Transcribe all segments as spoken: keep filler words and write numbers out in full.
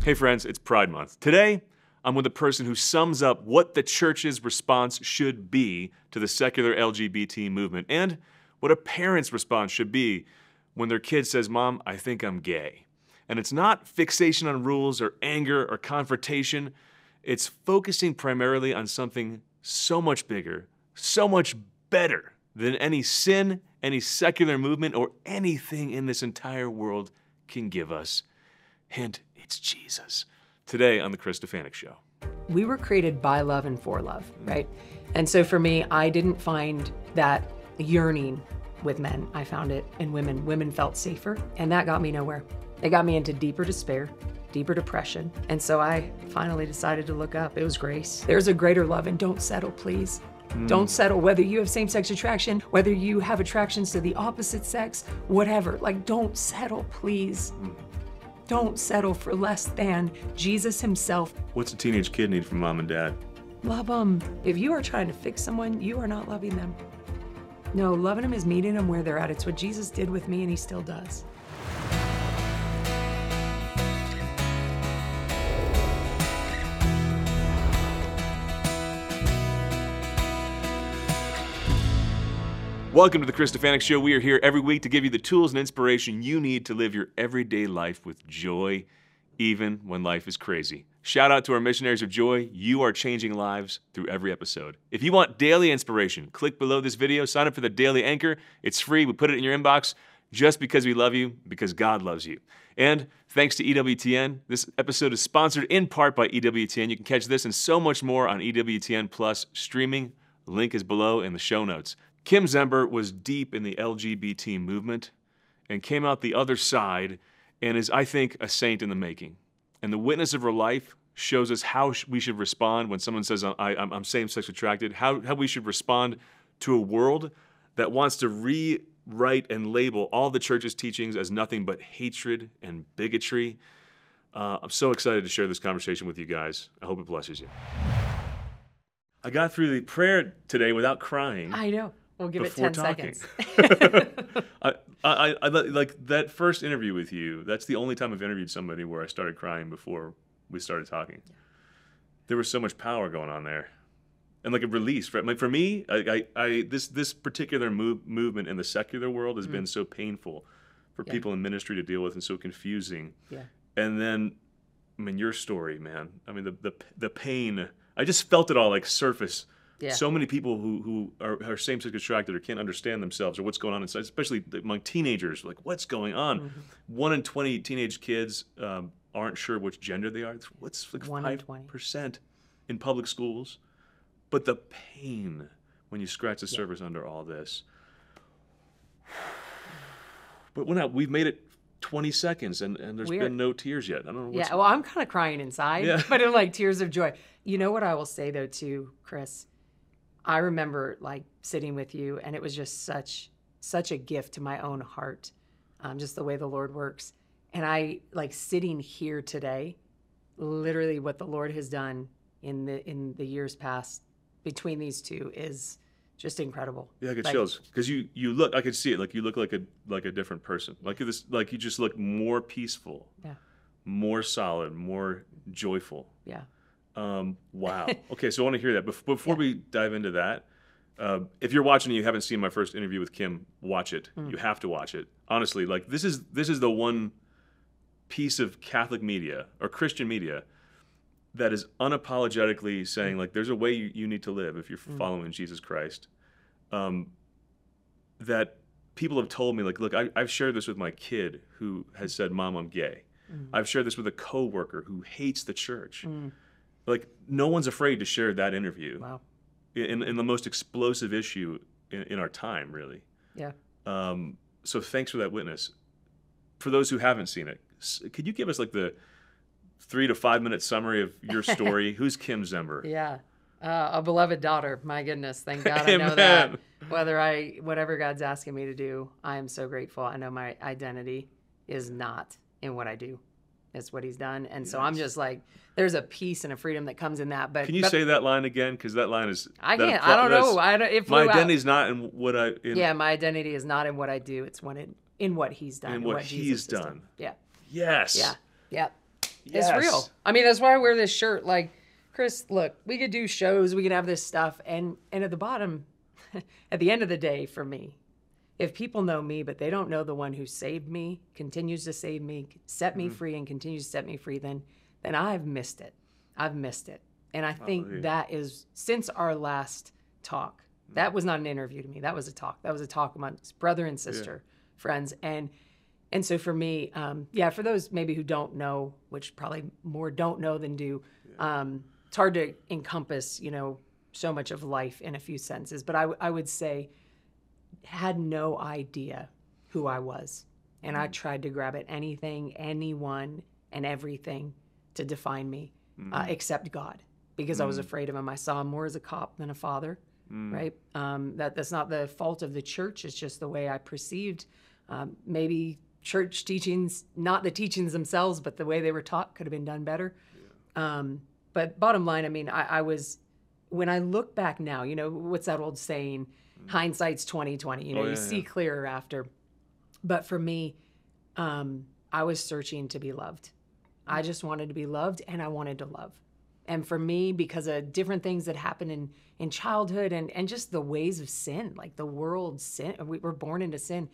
Hey friends, it's Pride Month. Today, I'm with a person who sums up what the church's response should be to the secular L G B T movement and what a parent's response should be when their kid says, "Mom, I think I'm gay." And it's not fixation on rules or anger or confrontation. It's focusing primarily on something so much bigger, so much better than any sin, any secular movement, or anything in this entire world can give us. Hint, it's Jesus. Today on The Chris Stefanick Show. We were created by love and for love, right? And so for me, I didn't find that yearning with men. I found it in women. Women felt safer, and that got me nowhere. It got me into deeper despair, deeper depression. And so I finally decided to look up. It was grace. There's a greater love, and don't settle, please. Mm. Don't settle, whether you have same-sex attraction, whether you have attractions to the opposite sex, whatever. Like, don't settle, please. Mm. Don't settle for less than Jesus himself. What's a teenage kid need from mom and dad? Love them. If you are trying to fix someone, you are not loving them. No, loving them is meeting them where they're at. It's what Jesus did with me, and he still does. Welcome to The Chris Stefanick Show. We are here every week to give you the tools and inspiration you need to live your everyday life with joy, even when life is crazy. Shout out to our missionaries of joy. You are changing lives through every episode. If you want daily inspiration, click below this video, sign up for the Daily Anchor. It's free. We put it in your inbox just because we love you, because God loves you. And thanks to E W T N, this episode is sponsored in part by E W T N. You can catch this and so much more on E W T N Plus streaming. Link is below in the show notes. Kim Zember was deep in the L G B T movement and came out the other side and is, I think, a saint in the making. And the witness of her life shows us how we should respond when someone says, I, I'm same-sex attracted, how, how we should respond to a world that wants to rewrite and label all the church's teachings as nothing but hatred and bigotry. Uh, I'm so excited to share this conversation with you guys. I hope it blesses you. I got through the prayer today without crying. I know. We'll give it ten talking. seconds. I, I, I, like that first interview with you, that's the only time I've interviewed somebody where I started crying before we started talking. Yeah. There was so much power going on there. And like a release, right? Like for me, I, I, I this this particular move, movement in the secular world has mm. been so painful for yeah. people in ministry to deal with and so confusing. Yeah. And then, I mean, your story, man. I mean, the the the pain, I just felt it all like surface. Yeah. So many people who, who are, are same-sex attracted or can't understand themselves or what's going on inside, especially among teenagers, like what's going on? Mm-hmm. One in twenty teenage kids um, aren't sure which gender they are. What's like five percent in public schools? But the pain when you scratch the surface yeah. under all this. But we're not, we've made it twenty seconds and, and there's Weird. been no tears yet. I don't know what's Yeah, well, I'm kind of crying inside, yeah. but in like tears of joy. You know what I will say though too, Chris? I remember like sitting with you, and it was just such such a gift to my own heart, um, just the way the Lord works. And I like sitting here today, literally what the Lord has done in the in the years past between these two is just incredible. Yeah, I get like, chills because you you look. I could see it. Like you look like a like a different person. Like this. Like you just look more peaceful. Yeah. More solid. More joyful. Yeah. Um, wow. Okay, so I want to hear that. Bef- before yeah. we dive into that, uh, if you're watching and you haven't seen my first interview with Kim, watch it. Mm. You have to watch it. Honestly, like this is this is the one piece of Catholic media or Christian media that is unapologetically saying, like, there's a way you, you need to live if you're mm. following Jesus Christ. Um, that people have told me, like, look, I, I've shared this with my kid who has said, "Mom, I'm gay." Mm. I've shared this with a coworker who hates the church. Mm. Like, no one's afraid to share that interview. Wow. In, in the most explosive issue in, in our time, really. Yeah. Um, so thanks for that witness. For those who haven't seen it, could you give us like the three to five minute summary of your story? Who's Kim Zember? Yeah. Uh, a beloved daughter. My goodness. Thank God I know that. Whether I, whatever God's asking me to do, I am so grateful. I know my identity is not in what I do. It's what he's done. And so yes. I'm just like, there's a peace and a freedom that comes in that. But can you but, say that line again? Because that line is. I can't. I don't know. I don't. It my flew identity is out. not in what I. In, yeah, my identity is not in what I do. It's when it, in what he's done. In and what, what he's done. done. Yeah. Yes. Yeah. Yeah. Yes. It's real. I mean, that's why I wear this shirt. Like, Chris, look, we could do shows, we could have this stuff, and and at the bottom, at the end of the day, for me, if people know me, but they don't know the one who saved me, continues to save me, set me mm-hmm. free, and continues to set me free, then then I've missed it. I've missed it. And I think oh, yeah. that is, since our last talk, mm-hmm. that was not an interview to me. That was a talk. That was a talk amongst brother and sister, yeah. friends. And and so for me, um, yeah, for those maybe who don't know, which probably more don't know than do, yeah. um, it's hard to encompass, you know, so much of life in a few sentences. But I, w- I would say, had no idea who I was. And mm. I tried to grab at anything, anyone, and everything to define me, mm. uh, except God, because mm. I was afraid of him. I saw him more as a cop than a father, mm. right? Um, that That's not the fault of the church. It's just the way I perceived. Um, maybe church teachings, not the teachings themselves, but the way they were taught could have been done better. Yeah. Um, but bottom line, I mean, I, I was, when I look back now, you know, what's that old saying? Hindsight's twenty twenty. You know, oh, yeah, you see yeah. clearer after. But for me, um, I was searching to be loved. I just wanted to be loved, and I wanted to love. And for me, because of different things that happened in, in childhood and, and just the ways of sin, like the world sin, we were born into sin.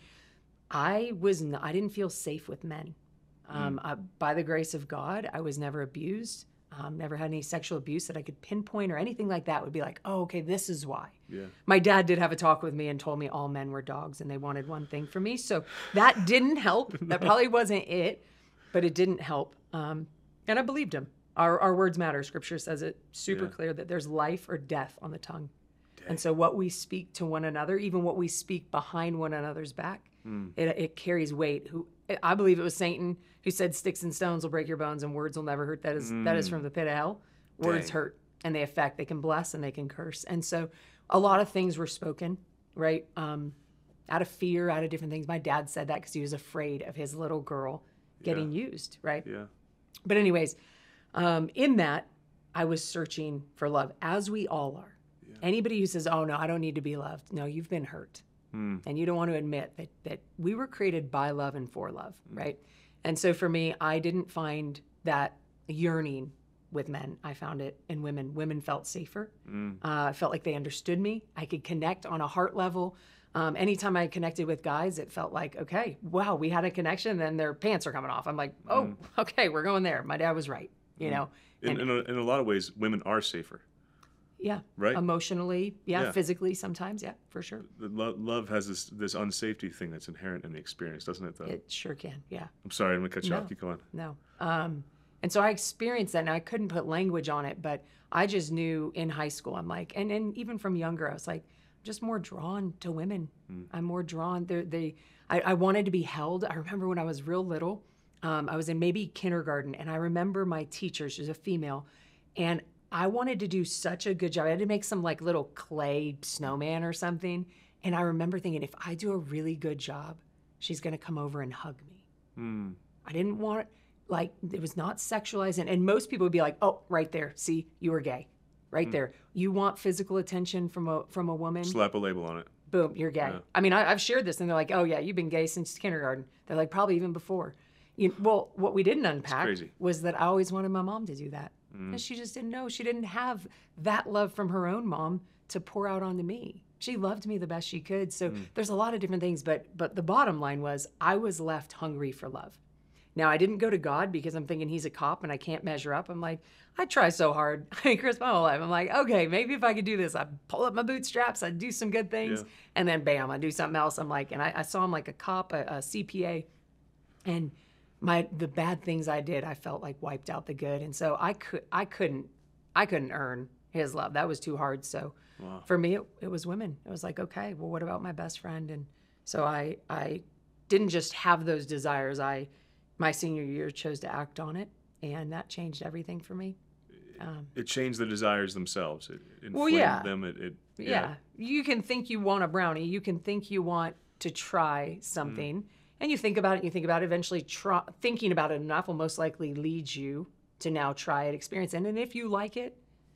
I was n- I didn't feel safe with men. Um, mm. I, by the grace of God, I was never abused. Um, never had any sexual abuse that I could pinpoint or anything like that. Would be like, oh, okay, this is why. Yeah. My dad did have a talk with me and told me all men were dogs and they wanted one thing from me. So that didn't help. That probably wasn't it, but it didn't help. Um, and I believed him. Our, our words matter. Scripture says it super yeah. clear that there's life or death on the tongue. Dang. And so what we speak to one another, even what we speak behind one another's back, mm. it, it carries weight. Who I believe it was Satan who said sticks and stones will break your bones and words will never hurt. That is mm. that is from the pit of hell. Words Dang. hurt and they affect. They can bless and they can curse. And so a lot of things were spoken, right? Um, out of fear, out of different things. My dad said that because he was afraid of his little girl getting yeah. used, right? Yeah. But anyways, um, in that, I was searching for love, as we all are. Yeah. Anybody who says, oh, no, I don't need to be loved. No, you've been hurt. Mm. And you don't want to admit that that we were created by love and for love, mm. right? And so for me, I didn't find that yearning with men. I found it in women. Women felt safer. Mm. Uh, I felt like they understood me. I could connect on a heart level. Um, anytime I connected with guys, it felt like, okay, wow, we had a connection, then their pants are coming off. I'm like, oh, mm. okay, we're going there. My dad was right, you mm. know? In, and, in, a, in a lot of ways, women are safer. Yeah. Right. Emotionally, yeah, yeah. Physically sometimes, yeah, for sure. The lo- love has this this unsafety thing that's inherent in the experience, doesn't it, though? It sure can, yeah. I'm sorry, I'm going to cut you no, off. Keep going. No. Um, and so I experienced that, and I couldn't put language on it, but I just knew in high school, I'm like, and, and even from younger, I was like, I'm just more drawn to women. Mm. I'm more drawn. They're, they, I, I wanted to be held. I remember when I was real little, um, I was in maybe kindergarten, and I remember my teacher, she was a female, and I wanted to do such a good job. I had to make some like little clay snowman or something. And I remember thinking, if I do a really good job, she's going to come over and hug me. Mm. I didn't want, like, it was not sexualized. And, and most people would be like, oh, right there. See, you were gay. Right mm. there. You want physical attention from a from a woman? Slap a label on it. Boom, you're gay. Yeah. I mean, I, I've shared this, and they're like, oh, yeah, you've been gay since kindergarten. They're like, probably even before. You, well, what we didn't unpack was that I always wanted my mom to do that. Mm. And she just didn't know. She didn't have that love from her own mom to pour out onto me. She loved me the best she could. So mm. there's a lot of different things, but but the bottom line was I was left hungry for love. Now, I didn't go to God because I'm thinking he's a cop and I can't measure up. I'm like, I try so hard. I mean, Chris, my whole life, I'm like, okay, maybe if I could do this, I'd pull up my bootstraps, I'd do some good things, yeah. and then bam, I'd do something else. I'm like, and I, I saw him like a cop, a, a C P A, and my the bad things I did, I felt like wiped out the good. And so I could I couldn't I couldn't earn his love. That was too hard. So wow. for me, it, it was women. It was like, okay, well, what about my best friend? And so I I didn't just have those desires. I my senior year chose to act on it, and that changed everything for me. Um, it changed the desires themselves. It inflamed well, yeah. them. It, it yeah. yeah. You can think you want a brownie. You can think you want to try something. Mm. And you think about it, and you think about it, eventually try, thinking about it enough will most likely lead you to now try it, experience it. And if you like it,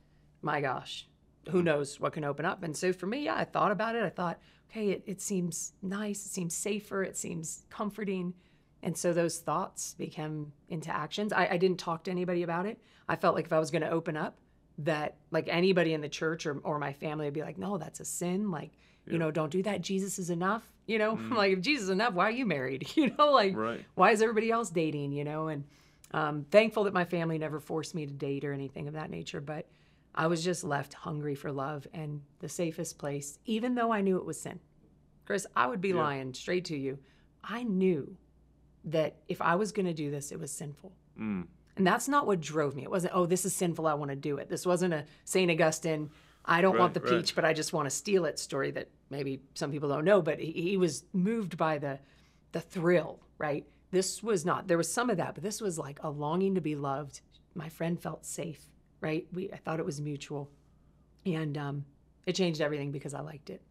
my gosh, who knows what can open up. And so for me, yeah, I thought about it. I thought, okay, it, it seems nice. It seems safer. It seems comforting. And so those thoughts became into actions. I, I didn't talk to anybody about it. I felt like if I was going to open up, that like anybody in the church or, or my family would be like, no, that's a sin. Like, yeah. you know, don't do that. Jesus is enough. You know, mm. like if Jesus is enough, why are you married? You know, like right. why is everybody else dating? You know, and um, thankful that my family never forced me to date or anything of that nature. But I was just left hungry for love, and the safest place, even though I knew it was sin. Chris, I would be yeah. lying straight to you. I knew that if I was going to do this, it was sinful. Mm. And that's not what drove me. It wasn't, oh, this is sinful, I want to do it. This wasn't a Saint Augustine, I don't right, want the peach, right. but I just want to steal it story that maybe some people don't know. But he, he was moved by the the thrill, right? This was not, there was some of that, but this was like a longing to be loved. My friend felt safe, right? We, I thought it was mutual. And um, it changed everything because I liked it.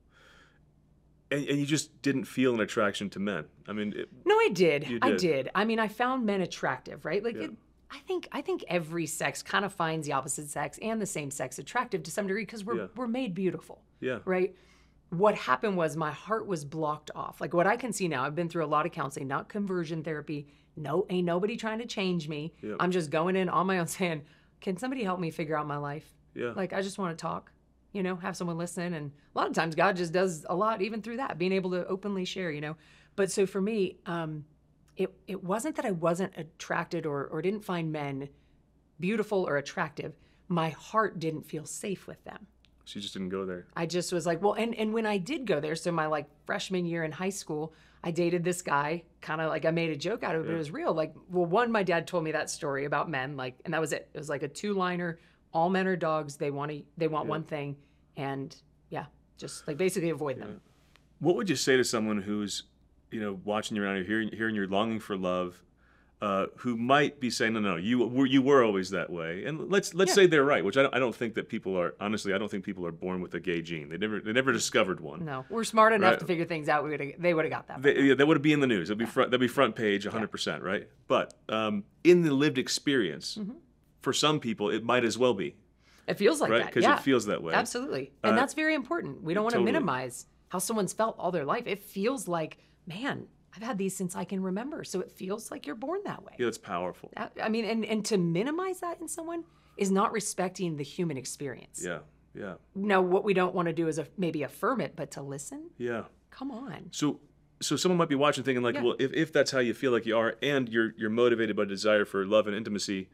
And, and you just didn't feel an attraction to men. I mean, it, no, I did. did. I did. I mean, I found men attractive, right? Like, yeah. it, I think, I think every sex kind of finds the opposite sex and the same sex attractive to some degree because we're yeah. we're made beautiful. Yeah. Right. What happened was my heart was blocked off. Like what I can see now, I've been through a lot of counseling, not conversion therapy. No, ain't nobody trying to change me. Yeah. I'm just going in on my own, saying, "Can somebody help me figure out my life?" Yeah. Like I just want to talk. You know, have someone listen. And a lot of times God just does a lot, even through that, being able to openly share, you know. But so for me, um, it it wasn't that I wasn't attracted or or didn't find men beautiful or attractive. My heart didn't feel safe with them. So you just didn't go there. I just was like, well, and, and when I did go there, so my like freshman year in high school, I dated this guy, kind of like I made a joke out of it, yeah. but it was real. Like, well, one, my dad told me that story about men, like, and that was it. It was like a two-liner. All men are dogs. They want to. They want yeah. one thing, and yeah, just like basically avoid them. Yeah. What would you say to someone who's, you know, watching you around, hearing, hearing you're longing for love, uh, who might be saying, no, no, you were you were always that way, and let's let's Yeah. say they're right, which I don't, I don't think that people are. Honestly, I don't think people are born with a gay gene. They never they never discovered one. No, we're smart enough Right. to figure things out. We would they would have got that. They, yeah, that would be in the news. It'd be front. That'd be front page, one hundred percent, right? But um, in the lived experience, Mm-hmm. for some people, it might as well be. It feels like Right? that. 'Cause it yeah. feels that way. Absolutely. And Uh, that's very important. We don't want to totally. minimize how someone's felt all their life. It feels like, man, I've had these since I can remember. So it feels like you're born that way. Yeah, that's powerful. That- I mean, and, and to minimize that in someone is not respecting the human experience. Yeah, yeah, Now, what we don't want to do is a, maybe affirm it, but to listen, yeah. come on. So, so someone might be watching, thinking like, Yeah. well, if, if that's how you feel like you are, and you're you're motivated by desire for love and intimacy,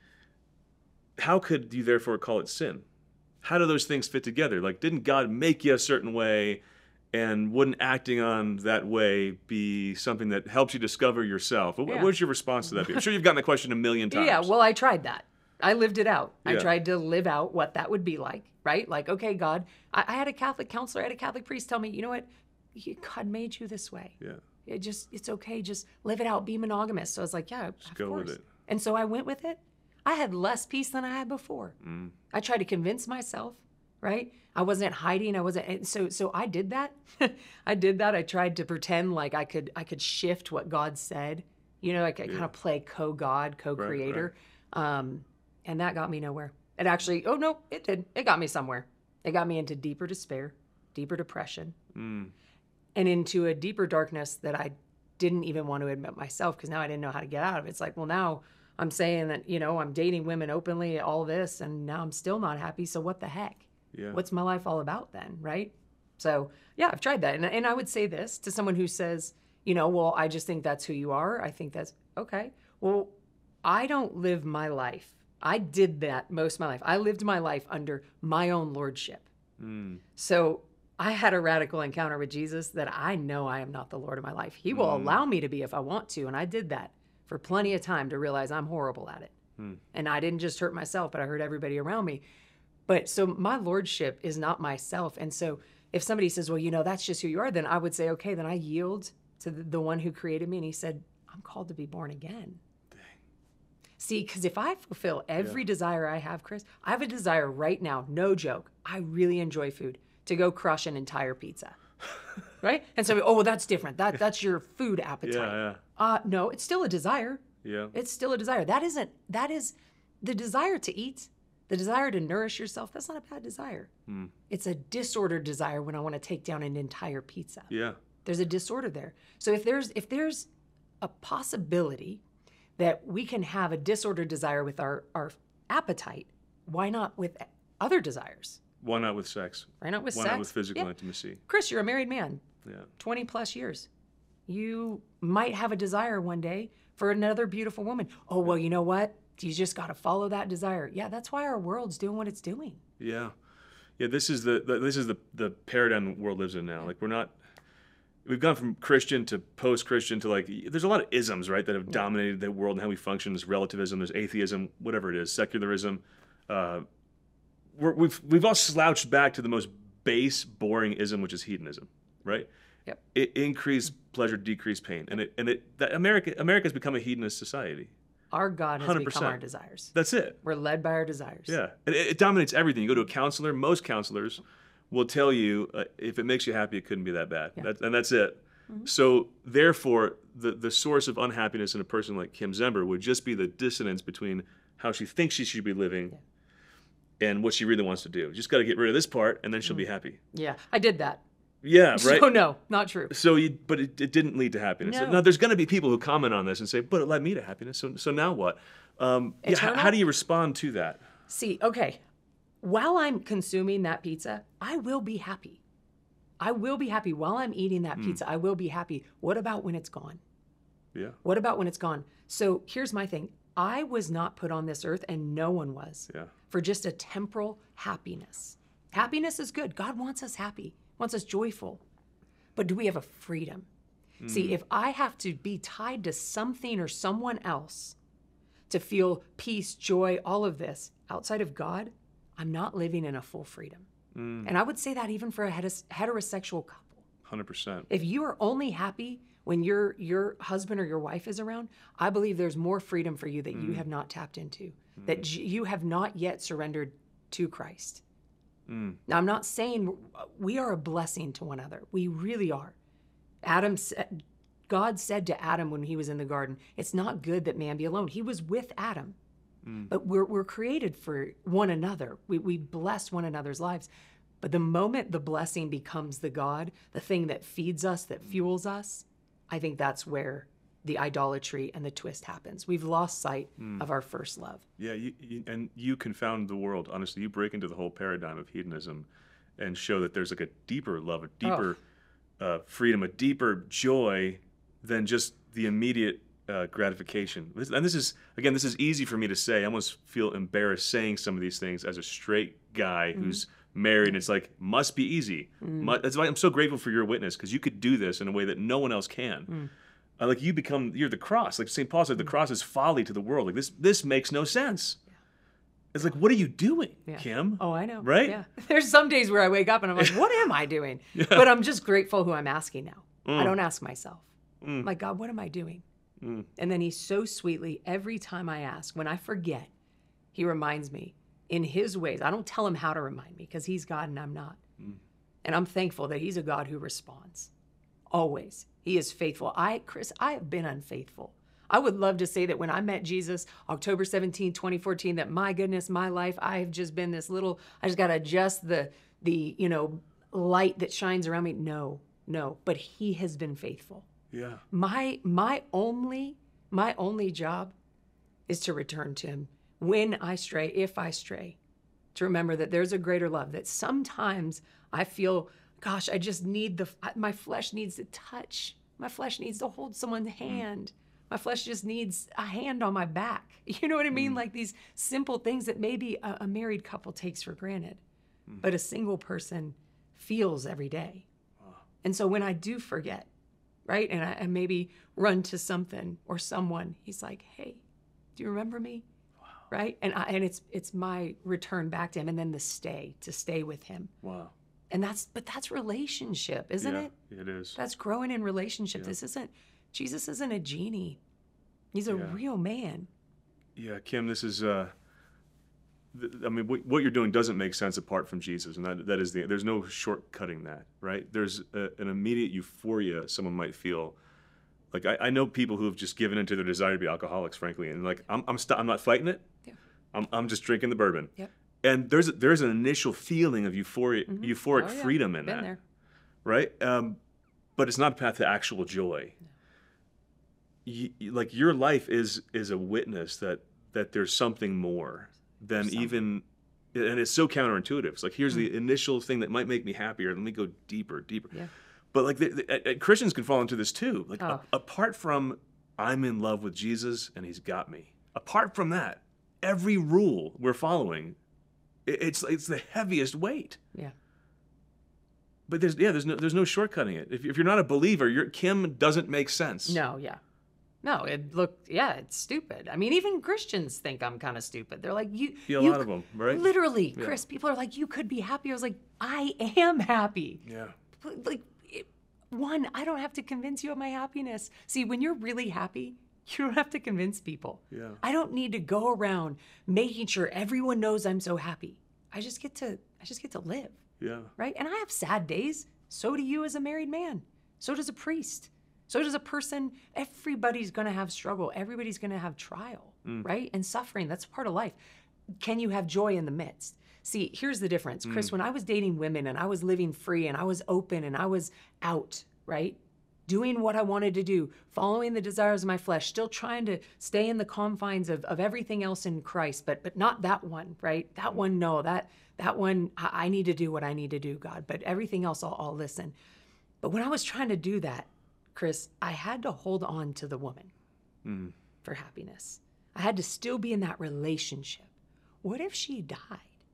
how could you therefore call it sin? How do those things fit together? Like, didn't God make you a certain way, and wouldn't acting on that way be something that helps you discover yourself? What, Yeah. what's your response to that? I'm sure you've gotten the question a million times. Yeah, well, I tried that. I lived it out. I Yeah. tried to live out what that would be like, right? Like, okay, God, I, I had a Catholic counselor, I had a Catholic priest tell me, you know what? You- God made you this way. yeah, It just, it's okay. Just live it out. Be monogamous. So I was like, yeah, of go with course. it. And so I went with it. I had less peace than I had before. Mm. I tried to convince myself, right? I wasn't hiding. I wasn't. And so, so I did that. I did that. I tried to pretend like I could, I could shift what God said. You know, like I kind of play co-God, co-creator. Um, and that got me nowhere. It actually, oh no, it did. It got me somewhere. It got me into deeper despair, deeper depression, Mm. and into a deeper darkness that I didn't even want to admit myself because now I didn't know how to get out of it. It's like, well, now I'm saying that, you know, I'm dating women openly, all this, and now I'm still not happy. So what the heck? Yeah. What's my life all about then, right? So yeah, I've tried that. And, and I would say this to someone who says, you know, well, I just think that's who you are. I think that's okay. Well, I don't live my life. I did that most of my life. I lived my life under my own lordship. Mm. So I had a radical encounter with Jesus that I know I am not the Lord of my life. He will Mm. allow me to be if I want to. And I did that for plenty of time to realize I'm horrible at it. Mm. And I didn't just hurt myself, but I hurt everybody around me. But so my lordship is not myself. And so if somebody says, well, you know, that's just who you are, then I would say, okay, then I yield to the, the one who created me. And he said, I'm called to be born again. Dang. See, because if I fulfill every desire I have, Chris, I have a desire right now, no joke. I really enjoy food, to go crush an entire pizza. Right? And so, oh, well, that's different. That That's your food appetite. Yeah, yeah. Uh, no, it's still a desire. Yeah. It's still a desire. That isn't, that is the desire to eat, the desire to nourish yourself. That's not a bad desire. Mm. It's a disordered desire when I want to take down an entire pizza. Yeah. There's a disorder there. So if there's, if there's a possibility that we can have a disordered desire with our, our appetite, why not with other desires? Why not with sex? Why not with Why sex? not with physical Yeah. intimacy? Chris, you're a married man, Yeah. twenty plus years. You might have a desire one day for another beautiful woman. Oh, well, you know what? You just got to follow that desire. Yeah, that's why our world's doing what it's doing. Yeah. Yeah, this is the, the this is the, the paradigm the world lives in now. Like, we're not, we've gone from Christian to post-Christian to, like, there's a lot of isms, right, that have yeah. dominated the world and how we function. There's relativism, there's atheism, whatever it is, secularism. Uh, we're, we've we've all slouched back to the most base, boring ism, which is hedonism, right? Yep. It increase pleasure, decrease pain, and it and it that America America's become a hedonist society. Our God has one hundred percent. Become our desires. That's it. We're led by our desires. Yeah, and it, it dominates everything. You go to a counselor. Most counselors will tell you uh, if it makes you happy, it couldn't be that bad, Yeah. that, and that's it. Mm-hmm. So therefore, the the source of unhappiness in a person like Kim Zember would just be the dissonance between how she thinks she should be living yeah. and what she really wants to do. You just got to get rid of this part, and then she'll mm-hmm. be happy. Yeah, I did that. Yeah, right? So no, not true. So, you, but it, it didn't lead to happiness. No. Now, there's going to be people who comment on this and say, but it led me to happiness, so so now what? Um, yeah, how, how do you respond to that? See, okay, while I'm consuming that pizza, I will be happy. I will be happy. While I'm eating that mm. pizza, I will be happy. What about when it's gone? Yeah. What about when it's gone? So here's my thing. I was not put on this earth, and no one was, yeah. for just a temporal happiness. Happiness is good. God wants us happy. Wants us joyful. But do we have a freedom? Mm. See, if I have to be tied to something or someone else to feel peace, joy, all of this outside of God, I'm not living in a full freedom. Mm. And I would say that even for a heterosexual couple. one hundred percent. If you are only happy when your your husband or your wife is around, I believe there's more freedom for you that mm. you have not tapped into, mm. that j- you have not yet surrendered to Christ. Mm. Now, I'm not saying we are a blessing to one another. We really are. Adam said, God said to Adam when he was in the garden, it's not good that man be alone. He was with Adam. Mm. But we're we're created for one another. We we bless one another's lives. But the moment the blessing becomes the God, the thing that feeds us, that fuels us, I think that's where the idolatry and the twist happens. We've lost sight mm. of our first love. Yeah, you, you, and you confound the world. Honestly, you break into the whole paradigm of hedonism and show that there's like a deeper love, a deeper oh. uh, freedom, a deeper joy than just the immediate uh, gratification. And this is, again, this is easy for me to say. I almost feel embarrassed saying some of these things as a straight guy mm. who's married, and it's like, must be easy. Mm. Must, that's why I'm so grateful for your witness, because you could do this in a way that no one else can. Mm. Uh, like you become, you're the cross. Like Saint Paul said, the cross is folly to the world. Like this, this makes no sense. Yeah. It's like, what are you doing, yeah. Kim? Oh, I know. Right? Yeah. There's some days where I wake up and I'm like, what am I doing? Yeah. But I'm just grateful who I'm asking now. Mm. I don't ask myself. Mm. I'm like, God, what am I doing? Mm. And then he so sweetly, every time I ask, when I forget, he reminds me in his ways. I don't tell him how to remind me because he's God and I'm not. Mm. And I'm thankful that he's a God who responds. Always. He is faithful. I, Chris, I have been unfaithful. I would love to say that when I met Jesus, October seventeenth, twenty fourteen, that my goodness, my life, I have just been this little, I just got to adjust the, the, you know, light that shines around me. No, no, but he has been faithful. Yeah. My, my only, my only job is to return to him when I stray, if I stray, to remember that there's a greater love, that sometimes I feel, gosh, I just need the, my flesh needs to touch. My flesh needs to hold someone's hand. My flesh just needs a hand on my back. You know what I mean? Mm. Like these simple things that maybe a, a married couple takes for granted, mm. but a single person feels every day. Wow. And so when I do forget, right, and I and maybe run to something or someone, he's like, hey, do you remember me? Wow. Right? And I, and it's it's my return back to him, and then the stay, to stay with him. Wow. And that's, but that's relationship, isn't yeah, it? It is. That's growing in relationship. Yeah. This isn't, Jesus isn't a genie. He's a yeah. real man. Yeah, Kim, this is, uh, th- I mean, what, what you're doing doesn't make sense apart from Jesus. And that that is the, there's no shortcutting that, right? There's a, an immediate euphoria someone might feel. Like, I, I know people who have just given into their desire to be alcoholics, frankly. And like, I'm I'm, st- I'm not fighting it. Yeah. I'm I'm just drinking the bourbon. Yep. And there's there's an initial feeling of euphoria, mm-hmm. euphoric oh, yeah. freedom in Been that, there. right? Um, but it's not a path to actual joy. No. y- y- like your life is is a witness that that there's something more than Something. even, and it's so counterintuitive. It's like, here's Mm. the initial thing that might make me happier. Let me go deeper, deeper. Yeah. But like the, the, uh, Christians can fall into this too. Like Oh. a- apart from I'm in love with Jesus and he's got me. Apart from that, every rule we're following, it, it's it's the heaviest weight. Yeah. But there's yeah, there's no there's no shortcutting it. If, if you're not a believer, your Kim doesn't make sense. No, yeah. No, it looked, yeah, it's stupid. I mean, even Christians think I'm kind of stupid. They're like, you. Yeah, a you lot c- of them, right? Literally, Yeah. Chris, people are like, you could be happy. I was like, I am happy. Yeah. Like, it, one, I don't have to convince you of my happiness. See, when you're really happy, you don't have to convince people. Yeah. I don't need to go around making sure everyone knows I'm so happy. I just get to, I just get to live, Yeah. right? And I have sad days. So do you as a married man. So does a priest. So does a person. Everybody's going to have struggle. Everybody's going to have trial, right? And suffering. That's part of life. Can you have joy in the midst? See, here's the difference. Chris, when I was dating women and I was living free and I was open and I was out, right? Doing what I wanted to do, following the desires of my flesh, still trying to stay in the confines of, of everything else in Christ, but but not that one, right? That one, no. That that one, I, I need to do what I need to do, God. But everything else, I'll, I'll listen. But when I was trying to do that, Chris, I had to hold on to the woman Mm. for happiness. I had to still be in that relationship. What if she died?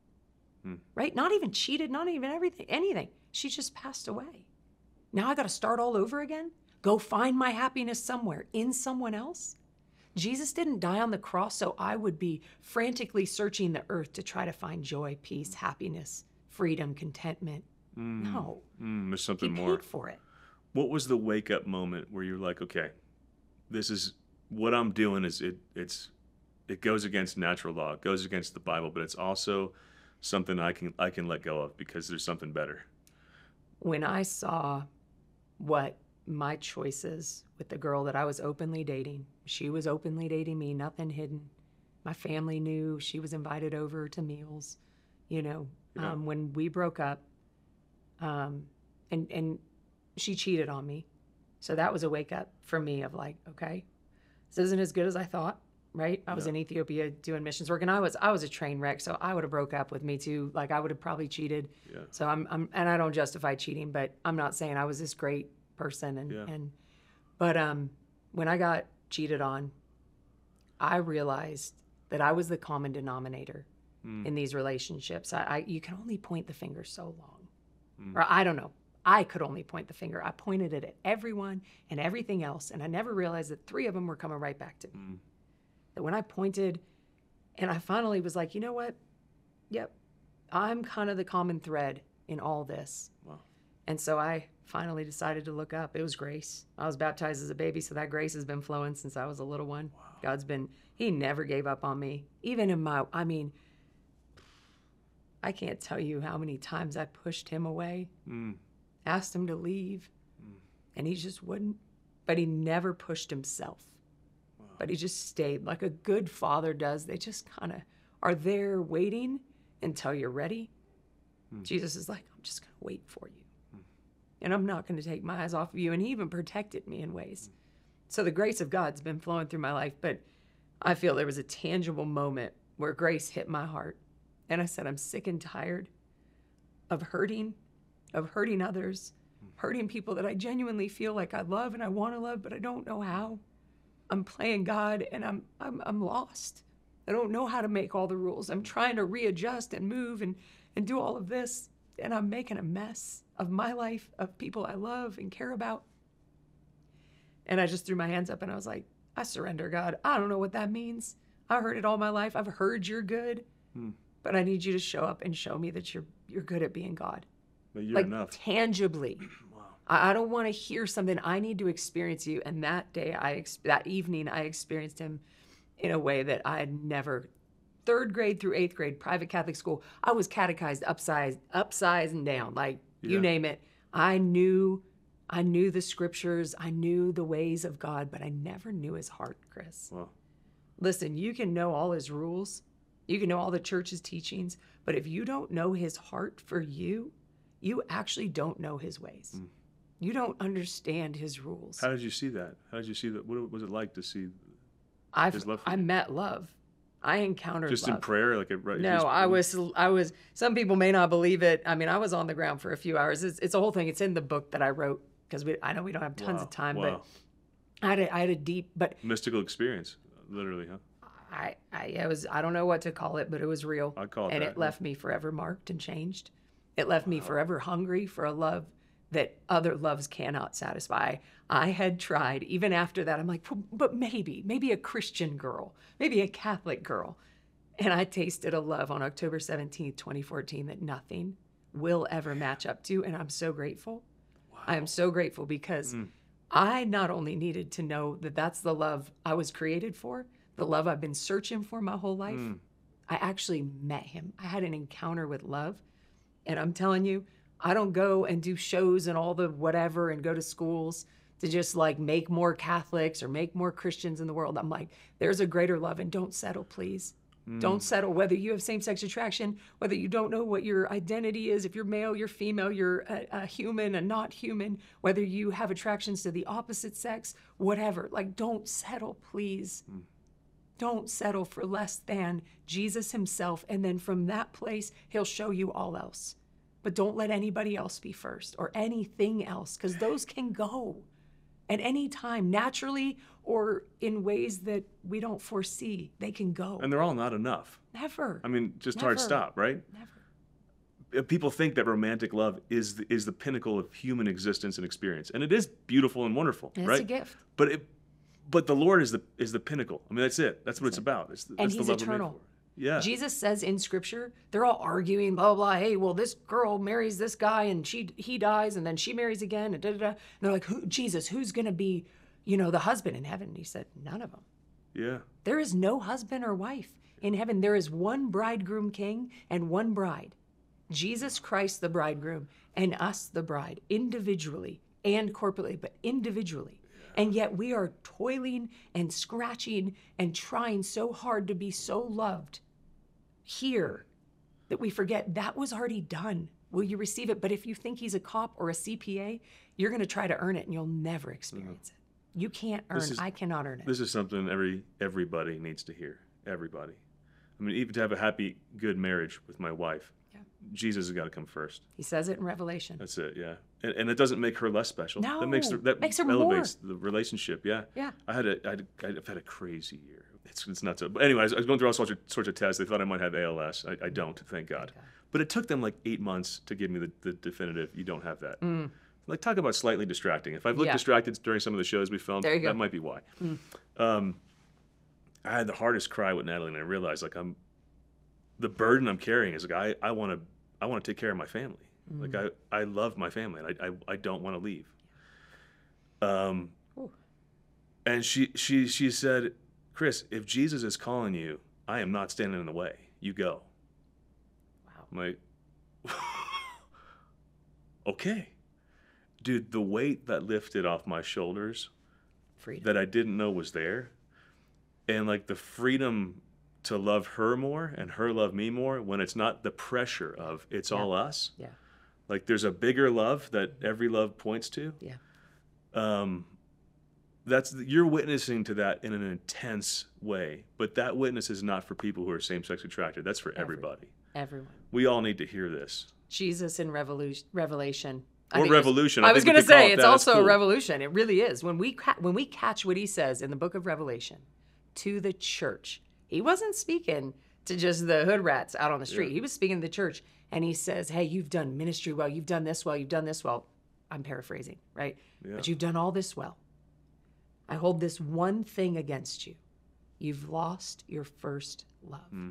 Mm. Right? Not even cheated, not even everything, anything. She just passed away. Now I got to start all over again? Go find my happiness somewhere in someone else? Jesus didn't die on the cross so I would be frantically searching the earth to try to find joy, peace, happiness, freedom, contentment. Mm. No, Mm, there's he something paid more. for it. What was the wake up moment where you're like, okay, this is what I'm doing is it it's it goes against natural law, it goes against the Bible, but it's also something I can I can let go of because there's something better. When I saw what my choices with the girl that I was openly dating, she was openly dating me, nothing hidden. My family knew, she was invited over to meals, you know. Yeah. Um, when we broke up, um, and and she cheated on me, so that was a wake up for me of like, okay, this isn't as good as I thought. Right? I was Yeah. in Ethiopia doing missions work, and I was I was a train wreck, so I would have broke up with me too. Like I would have probably cheated. Yeah. So I'm I'm and I don't justify cheating, but I'm not saying I was this great person and Yeah. and but um when I got cheated on, I realized that I was the common denominator Mm. in these relationships. I, I you can only point the finger so long. Mm. Or I don't know. I could only point the finger. I pointed it at everyone and everything else, and I never realized that three of them were coming right back to me. Mm. That when I pointed and I finally was like, you know what? Yep, I'm kind of the common thread in all this. Wow. And so I finally decided to look up. It was grace. I was baptized as a baby, so that grace has been flowing since I was a little one. Wow. God's been, he never gave up on me. Even in my, I mean, I can't tell you how many times I pushed him away, Mm. asked him to leave, Mm. and he just wouldn't. But he never pushed himself. Wow. But he just stayed like a good father does. They just kind of are there waiting until you're ready. Hmm. Jesus is like, I'm just going to wait for you. Hmm. And I'm not going to take my eyes off of you. And he even protected me in ways. Hmm. So the grace of God's been flowing through my life. But I feel there was a tangible moment where grace hit my heart. And I said, I'm sick and tired of hurting, of hurting others, hurting people that I genuinely feel like I love and I want to love, but I don't know how. I'm playing God and I'm I'm I'm lost. I don't know how to make all the rules. I'm trying to readjust and move and, and do all of this. And I'm making a mess of my life, of people I love and care about. And I just threw my hands up and I was like, I surrender, God. I don't know what that means. I heard it all my life. I've heard you're good. Hmm. But I need you to show up and show me that you're you're good at being God. But you're like enough. tangibly. Wow. I, I don't want to hear something. I need to experience you. And that day, I ex- that evening, I experienced him in a way that I had never. Third grade through eighth grade, private Catholic school, I was catechized upsize, upsize and down, like Yeah. you name it. I knew, I knew the scriptures. I knew the ways of God, but I never knew his heart, Chris. Wow. Listen, you can know all his rules. You can know all the church's teachings, but if you don't know his heart for you, you actually don't know his ways. Mm. You don't understand his rules. How did you see that? How did you see that? What was it like to see I've, his love for I you? met love. I encountered Just love. in prayer, like it, right? No, just- I was, I was, some people may not believe it. I mean, I was on the ground for a few hours. It's, it's a whole thing. It's in the book that I wrote because we, I know we don't have tons Wow, of time, wow. but I had, a, I had a deep, but mystical experience, literally, huh? I, I, it was, I don't know what to call it, but it was real. I call it And that, it left me forever marked and changed. It left me forever hungry for a love that other loves cannot satisfy. I had tried, even after that, I'm like, but maybe, maybe a Christian girl, maybe a Catholic girl. And I tasted a love on October seventeenth, twenty fourteen, that nothing will ever match up to. And I'm so grateful. Wow. I am so grateful because mm. I not only needed to know that that's the love I was created for, the love I've been searching for my whole life, mm. I actually met him. I had an encounter with love. And I'm telling you, I don't go and do shows and all the whatever and go to schools to just like make more Catholics or make more Christians in the world. I'm like, there's a greater love, and don't settle, please. Mm. Don't settle, whether you have same-sex attraction, whether you don't know what your identity is, if you're male, you're female, you're a, a human, a not human, whether you have attractions to the opposite sex, whatever. Like, don't settle, please. Mm. Don't settle for less than Jesus himself. And then from that place, he'll show you all else. But don't let anybody else be first or anything else, because those can go at any time, naturally or in ways that we don't foresee. They can go. And they're all not enough. Never. I mean, just Never. hard stop, right? Never. People think that romantic love is the, is the pinnacle of human existence and experience. And it is beautiful and wonderful, And right? it's a gift. But it, but the Lord is the is the pinnacle. I mean, that's it. That's what That's it's it. about. It's the, And that's he's the love eternal. we're made for. Yeah. Jesus says in scripture, they're all arguing, blah, blah, blah. Hey, well, this girl marries this guy and she he dies and then she marries again and da, da, da. And they're like, Who, Jesus, who's going to be, you know, the husband in heaven? And he said, none of them. Yeah. There is no husband or wife in heaven. There is one bridegroom king and one bride. Jesus Christ, the bridegroom, and us, the bride, individually and corporately, but individually. And yet we are toiling and scratching and trying so hard to be so loved here that we forget that was already done. Will you receive it? But if you think he's a cop or a C P A, you're going to try to earn it and you'll never experience mm-hmm. it. You can't earn. Is, I cannot earn it. This is something every everybody needs to hear. Everybody. I mean, even to have a happy, good marriage with my wife, yeah. Jesus has got to come first. He says it in Revelation. That's it, yeah. And, and it doesn't make her less special. No, that makes her, that makes her elevates more. the relationship. Yeah. Yeah. I had a, I had a, I've had a crazy year. It's, it's nuts. But anyway, I was, I was going through all sorts of, sorts of tests. They thought I might have A L S. I, I don't, thank God. Okay. But it took them like eight months to give me the, the definitive. You don't have that. Mm. Like, talk about slightly distracting. If I've looked yeah. distracted during some of the shows we filmed, that go. might be why. Mm. Um, I had the hardest cry with Natalie, and I realized like I'm, the burden I'm carrying is like I, I want to I want to take care of my family. Mm. Like I, I love my family, and I I, I don't want to leave. Um, Ooh. and she she she said, Chris, if Jesus is calling you, I am not standing in the way. You go. Wow. I'm like, okay, dude. The weight that lifted off my shoulders, freedom. That I didn't know was there, and like the freedom to love her more and her love me more when it's not the pressure of it's yeah. all us. Yeah. Like there's a bigger love that every love points to. Yeah. Um, that's you're witnessing to that in an intense way, but that witness is not for people who are same-sex attracted. That's for Every, everybody. Everyone. We all need to hear this. Jesus in Revolu- Revelation. Or revolution. I, I was going to say, it it's that. also cool. a revolution. It really is. When we ca- when we catch what he says in the book of Revelation to the church, he wasn't speaking to just the hood rats out on the street. Yeah. He was speaking to the church, and he says, hey, you've done ministry well. You've done this well. You've done this well. I'm paraphrasing, right? Yeah. But you've done all this well. I hold this one thing against you. You've lost your first love. Mm.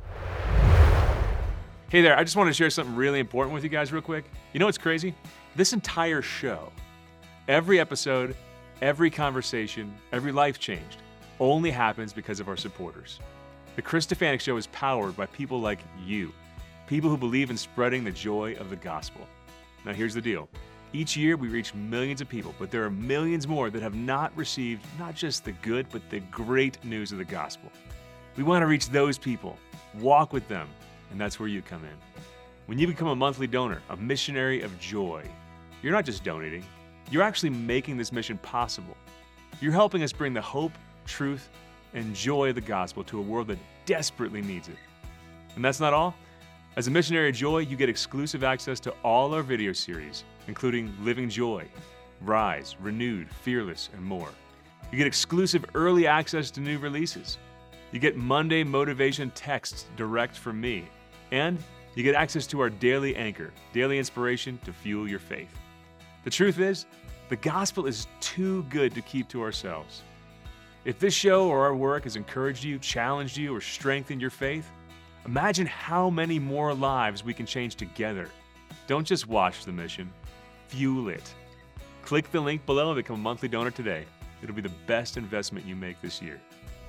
Hey there, I just want to share something really important with you guys real quick. You know what's crazy? This entire show, every episode, every conversation, every life changed, only happens because of our supporters. The Chris Stefanick Show is powered by people like you, people who believe in spreading the joy of the gospel. Now here's the deal. Each year we reach millions of people, but there are millions more that have not received not just the good, but the great news of the gospel. We want to reach those people, walk with them, and that's where you come in. When you become a monthly donor, a missionary of joy, you're not just donating, You're actually making this mission possible. You're helping us bring the hope, truth, and joy of the gospel to a world that desperately needs it. And that's not all. As a missionary of Joy, you get exclusive access to all our video series, including Living Joy, Rise, Renewed, Fearless, and more. You get exclusive early access to new releases. You get Monday motivation texts direct from me. And you get access to our daily anchor, daily inspiration to fuel your faith. The truth is, the gospel is too good to keep to ourselves. If this show or our work has encouraged you, challenged you, or strengthened your faith, imagine how many more lives we can change together. Don't just watch the mission, fuel it. Click the link below and become a monthly donor today. It'll be the best investment you make this year.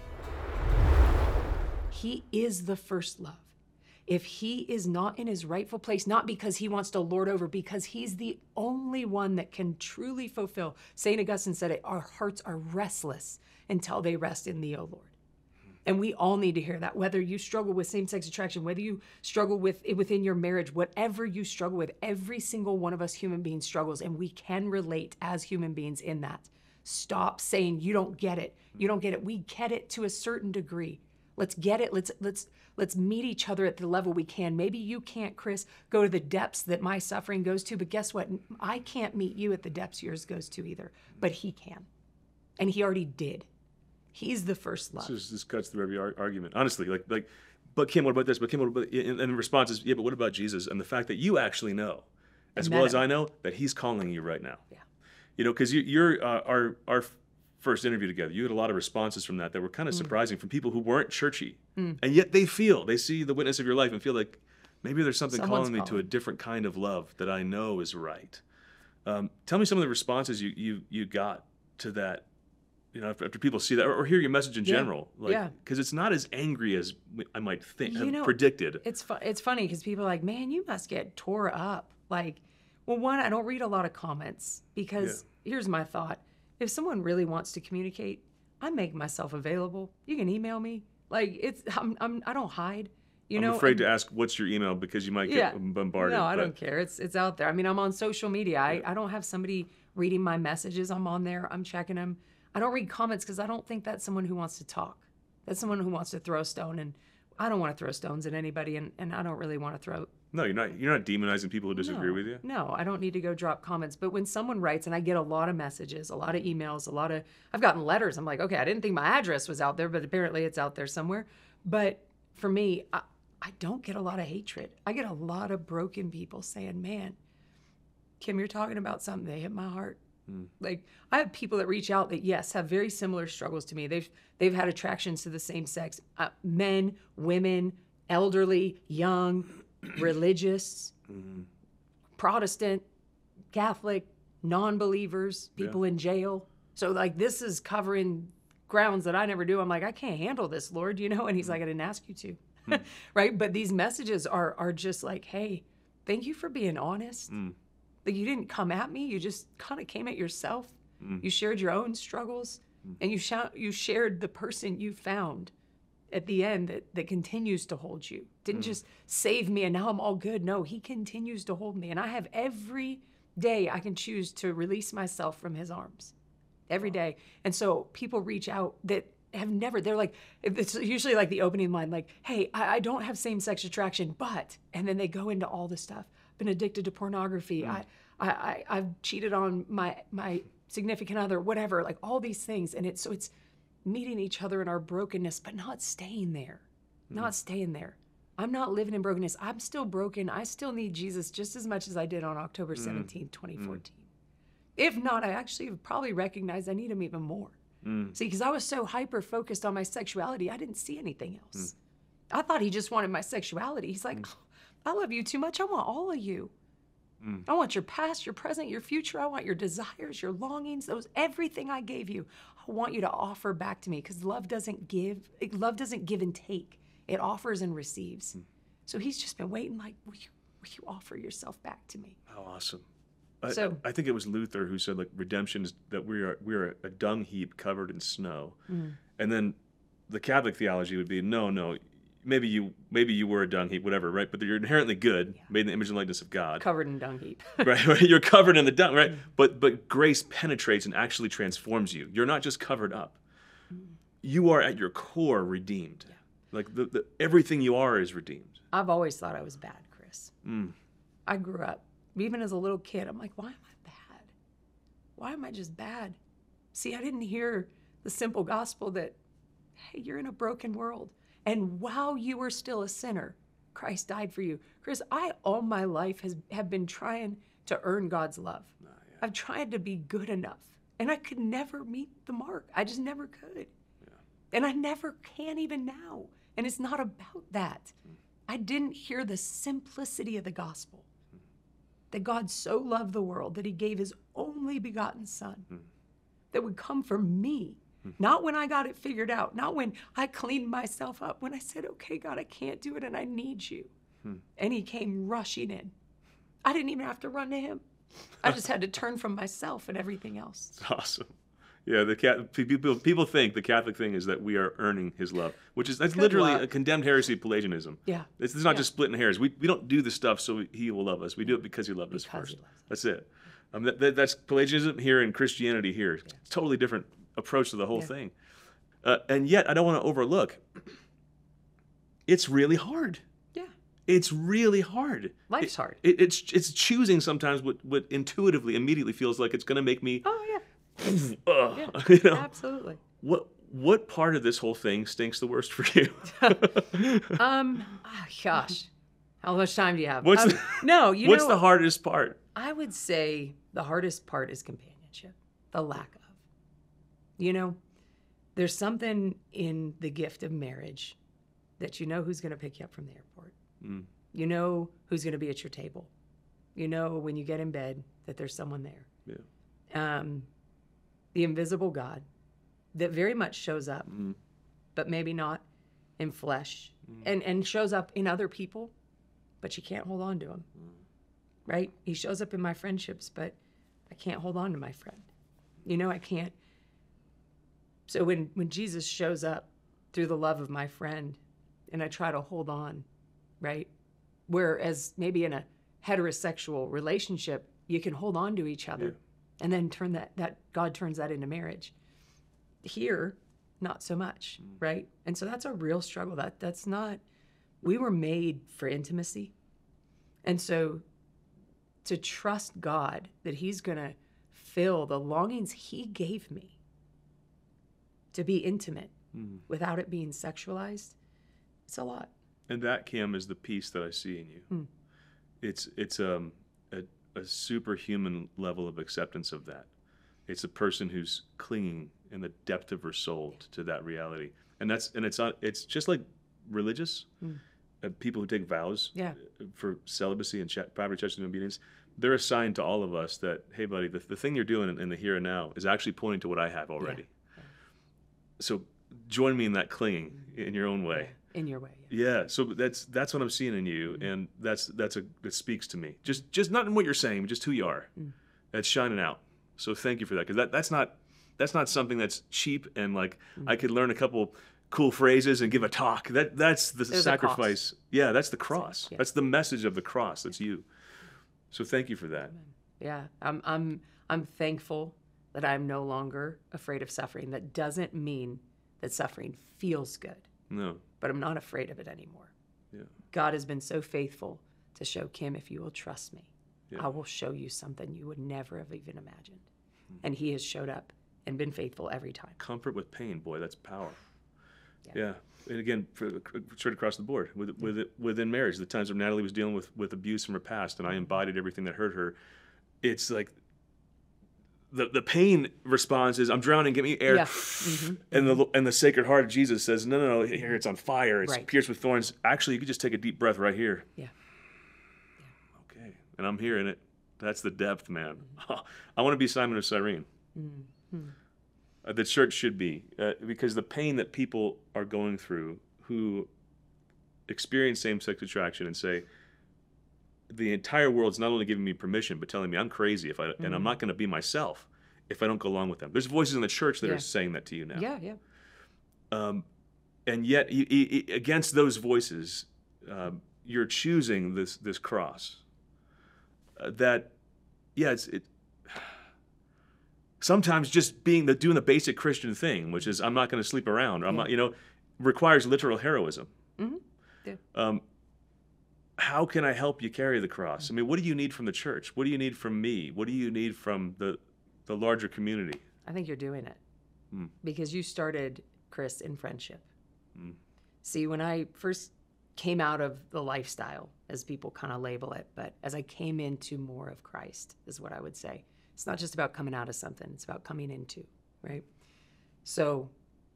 He is the first love. If he is not in his rightful place, not because he wants to lord over, because he's the only one that can truly fulfill. Saint Augustine said it, our hearts are restless until they rest in thee, O Lord. And we all need to hear that, whether you struggle with same-sex attraction, whether you struggle with it within your marriage, whatever you struggle with, every single one of us human beings struggles, and we can relate as human beings in that. Stop saying you don't get it. You don't get it. We get it to a certain degree. Let's get it. Let's let's let's meet each other at the level we can. Maybe you can't, Chris, go to the depths that my suffering goes to, but guess what? I can't meet you at the depths yours goes to either, but he can. And he already did. He's the first love. This, is, this cuts through every ar- argument. Honestly, like, like, but Kim, what about this? But Kim, what about, and, and the response is, yeah, but what about Jesus? And the fact that you actually know, as well as I know, that he's calling you right now. Yeah. You know, because you, you're uh, our our first interview together, you had a lot of responses from that that were kind of mm. surprising from people who weren't churchy. Mm. And yet they feel, they see the witness of your life and feel like, maybe there's something Someone's calling me calling. to a different kind of love that I know is right. Um, tell me some of the responses you you you got to that, you know, after, after people see that or, or hear your message in yeah. general. Like, yeah. Because it's not as angry as I might think, you know, predicted. It's, fu- it's funny because people are like, man, you must get tore up. Like, well, one, I don't read a lot of comments because yeah. here's my thought. If someone really wants to communicate, I make myself available. You can email me. Like it's, I'm, I'm I don't hide. You I'm know, afraid and, to ask what's your email because you might get yeah, bombarded. No, I but. don't care. It's it's out there. I mean, I'm on social media. I, Yeah. I don't have somebody reading my messages. I'm on there. I'm checking them. I don't read comments because I don't think that's someone who wants to talk. That's someone who wants to throw a stone, and I don't want to throw stones at anybody, and, and I don't really want to throw. No, you're not. You're not demonizing people who disagree no, with you. No, I don't need to go drop comments. But when someone writes, and I get a lot of messages, a lot of emails, a lot of, I've gotten letters. I'm like, okay, I didn't think my address was out there, but apparently it's out there somewhere. But for me, I, I don't get a lot of hatred. I get a lot of broken people saying, man, Kim, you're talking about something that hit my heart. Mm. Like, I have people that reach out that, yes, have very similar struggles to me. They've they've had attractions to the same sex, uh, men, women, elderly, young, religious, mm-hmm. Protestant, Catholic, non-believers, people yeah. in jail. So, like, this is covering grounds that I never do. I'm like, I can't handle this, Lord, you know? And he's mm. like, I didn't ask you to. Mm. Right? But these messages are are just like, hey, thank you for being honest. Mm. Like, you didn't come at me. You just kind of came at yourself. Mm. You shared your own struggles, mm. and you, sh- you shared the person you found at the end that, that continues to hold you. Didn't mm. just save me and now I'm all good. No, he continues to hold me. And I have every day I can choose to release myself from his arms. Every day. And so people reach out that have never, they're like, it's usually like the opening line, like, hey, I, I don't have same-sex attraction, but, and then they go into all this stuff. Been addicted to pornography. Mm. I, I, I, I've cheated on my, my significant other, whatever, like all these things. And it's, so it's meeting each other in our brokenness, but not staying there, mm. not staying there. I'm not living in brokenness. I'm still broken. I still need Jesus just as much as I did on October seventeenth, twenty fourteen. Mm. If not, I actually have probably recognized I need him even more. Mm. See, because I was so hyper-focused on my sexuality, I didn't see anything else. Mm. I thought he just wanted my sexuality. He's like, mm. oh, I love you too much. I want all of you. Mm. I want your past, your present, your future. I want your desires, your longings, those, everything I gave you. I want you to offer back to me because love doesn't give, love doesn't give and take. It offers and receives. Mm. So he's just been waiting like, will you, will you offer yourself back to me? How awesome. I, so, I think it was Luther who said, like, redemption is that we are we are a dung heap covered in snow. Mm. And then the Catholic theology would be, no, no, maybe you maybe you were a dung heap, whatever, right? But you're inherently good, Yeah. made in the image and likeness of God. Covered in dung heap. right, right? You're covered in the dung, right? But but grace penetrates and actually transforms you. You're not just covered up. You are at your core redeemed. Yeah. Like the, the everything you are is redeemed. I've always thought I was bad, Chris. Mm. I grew up, even as a little kid, I'm like, why am I bad? Why am I just bad? See, I didn't hear the simple gospel that, hey, you're in a broken world. And while you were still a sinner, Christ died for you. Chris, I all my life has have been trying to earn God's love. Oh, yeah. I've tried to be good enough. And I could never meet the mark. I just never could. Yeah. And I never can even now. And it's not about that. Mm. I didn't hear the simplicity of the gospel. Mm. That God so loved the world that he gave his only begotten son Mm. that would come for me. Mm. Not when I got it figured out, not when I cleaned myself up, when I said, okay, God, I can't do it and I need you. Mm. And he came rushing in. I didn't even have to run to him. I just had to turn from myself and everything else. It's awesome. Yeah, the cat, people people think the Catholic thing is that we are earning his love, which is that's Good literally luck. a condemned heresy of Pelagianism. Yeah. It's, it's not Yeah. just splitting hairs. We we don't do the stuff so he will love us. We do it because he loved us Because first. he loves us. That's it. Um, that, that, that's Pelagianism here and Christianity here. It's a totally different approach to the whole Yeah. thing. Uh, and yet, I don't want to overlook, it's really hard. Yeah. It's really hard. Life's It- hard. It, it's it's choosing sometimes what, what intuitively, immediately feels like it's going to make me, Oh, yeah. ugh, Yeah. you know? Absolutely. What what part of this whole thing stinks the worst for you? Um, ah, gosh. How much time do you have? What's Um, the- no, you What's know, the hardest part? I would say the hardest part is companionship, the lack of. You know, there's something in the gift of marriage that you know who's going to pick you up from the airport. Mm. You know who's going to be at your table. You know when you get in bed that there's someone there. Yeah. Um, the invisible God that very much shows up, Mm. but maybe not in flesh, Mm. and, and shows up in other people, but you can't hold on to him, Mm. right? He shows up in my friendships, but I can't hold on to my friend. You know, I can't. So when, when Jesus shows up through the love of my friend and I try to hold on, right? Whereas maybe in a heterosexual relationship, you can hold on to each other Yeah. and then turn that, that God turns that into marriage. Here, not so much, Mm. right? And so that's a real struggle. That that's not, we were made for intimacy. And so to trust God that he's going to fill the longings he gave me to be intimate Mm. without it being sexualized, it's a lot. And that, Kim, is the peace that I see in you. Mm. It's it's um, a, a superhuman level of acceptance of that. It's a person who's clinging in the depth of her soul to that reality, and that's and it's not. It's just like religious Mm. uh, people who take vows Yeah. for celibacy and ch- poverty, chastity, and obedience. They're a sign to all of us that, hey, buddy, the, the thing you're doing in, in the here and now is actually pointing to what I have already. Yeah. So join me in that clinging in your own way. In your way. Yeah. Yeah, so that's that's what I'm seeing in you, and that's that's a that speaks to me. Just just not in what you're saying, but just who you are. Mm. That's shining out. So thank you for that, because that, that's not that's not something that's cheap and like Mm. I could learn a couple cool phrases and give a talk. That that's the There's a sacrifice. Yeah, that's the cross. Yeah. That's the message of the cross. That's you. So thank you for that. Yeah. I'm I'm I'm thankful that I'm no longer afraid of suffering. That doesn't mean that suffering feels good, No. but I'm not afraid of it anymore. Yeah. God has been so faithful to show, Kim, if you will trust me, Yeah. I will show you something you would never have even imagined. And he has showed up and been faithful every time. Comfort with pain, boy, that's power. Yeah. Yeah, and again, for, straight across the board, with with it, within marriage, the times when Natalie was dealing with with abuse from her past, and I embodied everything that hurt her. It's like the the pain response is, "I'm drowning, get me air," Yeah. Mhm. and the and the Sacred Heart of Jesus says, "No, no, no, here it's on fire, it's Right. pierced with thorns." Actually, you could just take a deep breath right here. Yeah. Okay, and I'm hearing it. That's the depth, man. I want to be Simon of Cyrene. Mhm. Uh, the church should be, uh, because the pain that people are going through who experience same-sex attraction and say, the entire world's not only giving me permission, but telling me I'm crazy if I and I'm not going to be myself if I don't go along with them. There's voices in the church that Yeah. are saying that to you now. Yeah, yeah. Um, and yet, y- y- y- against those voices, um, you're choosing this this cross. Uh, that, yeah, it's it. Sometimes just being the doing the basic Christian thing, which is I'm not going to sleep around. Or I'm Yeah. not, you know, requires literal heroism. Mm-hmm. Yeah. Um, how can I help you carry the cross? I mean, what do you need from the church? What do you need from me? What do you need from the the larger community? I think you're doing it Mm. because you started, Chris, in friendship. Mm. See, when I first came out of the lifestyle, as people kind of label it, but as I came into more of Christ, is what I would say. It's not just about coming out of something, it's about coming into, right? So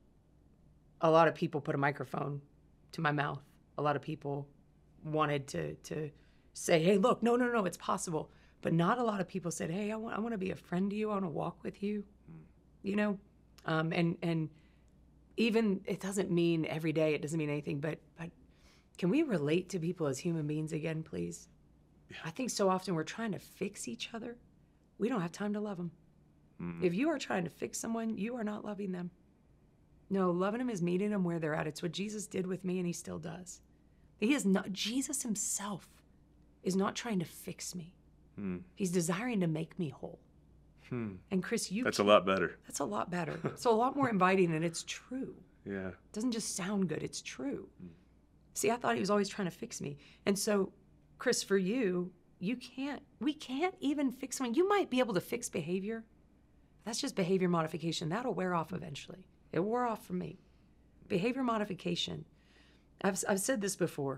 a lot of people put a microphone to my mouth. A lot of people wanted to to say, hey, look, no, no, no, it's possible. But not a lot of people said, hey, I want, I want to be a friend to you. I want to walk with you, you know? Um, and and even, it doesn't mean every day, it doesn't mean anything, but but can we relate to people as human beings again, please? Yeah. I think so often we're trying to fix each other. We don't have time to love them. Mm. If you are trying to fix someone, you are not loving them. No, loving them is meeting them where they're at. It's what Jesus did with me, and he still does. He is not, Jesus himself is not trying to fix me. Mm. He's desiring to make me whole. Hmm. And Chris, you That's a lot better. That's a lot better. It's a lot more inviting, and it's true. Yeah. It doesn't just sound good, it's true. Mm. See, I thought he was always trying to fix me. And so, Chris, for you, you can't, we can't even fix someone. You might be able to fix behavior. That's just behavior modification. That'll wear off eventually. It wore off for me. Behavior modification. I've, I've said this before.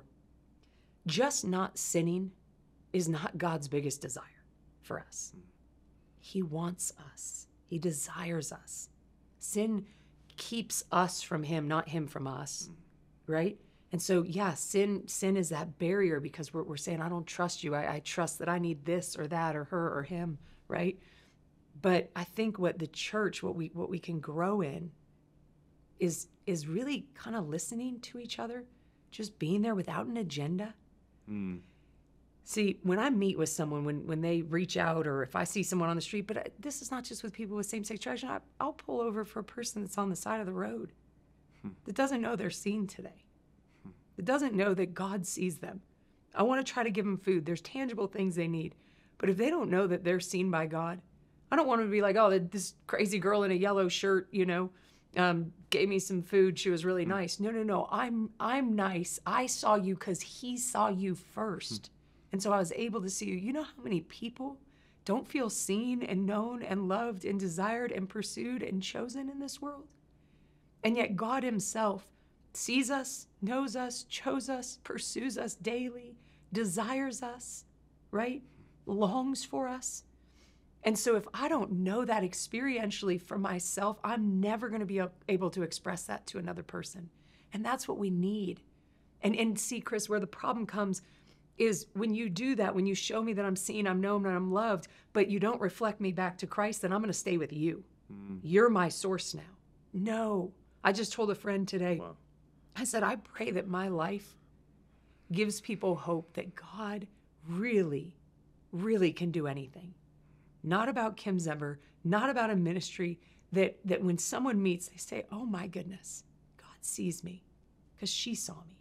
Just not sinning is not God's biggest desire for us. He wants us. He desires us. Sin keeps us from him, not him from us, right? And so, yeah, sin sin is that barrier because we're, we're saying, I don't trust you. I, I trust that I need this or that or her or him, right? But I think what the church, what we what we can grow in is is really kind of listening to each other, just being there without an agenda. Mm. See, when I meet with someone, when when they reach out, or if I see someone on the street, but I, this is not just with people with same-sex attraction, I, I'll pull over for a person that's on the side of the road hmm. that doesn't know they're seen today, hmm. that doesn't know that God sees them. I want to try to give them food. There's tangible things they need. But if they don't know that they're seen by God, I don't want them to be like, oh, this crazy girl in a yellow shirt, you know, um, gave me some food. She was really hmm. nice. No, no, no. I'm I'm nice. I saw you because he saw you first. Hmm. And so I was able to see you. You know how many people don't feel seen and known and loved and desired and pursued and chosen in this world? And yet God himself sees us, knows us, chose us, pursues us daily, desires us, right? Longs for us. And so if I don't know that experientially for myself, I'm never going to be able to express that to another person. And that's what we need. And, and see, Chris, where the problem comes is when you do that, when you show me that I'm seen, I'm known, and I'm loved, but you don't reflect me back to Christ, then I'm going to stay with you. Mm. You're my source now. No. I just told a friend today, wow. I said, I pray that my life gives people hope that God really, really can do anything. Not about Kim Zember, not about a ministry, that, that when someone meets, they say, oh my goodness, God sees me because she saw me.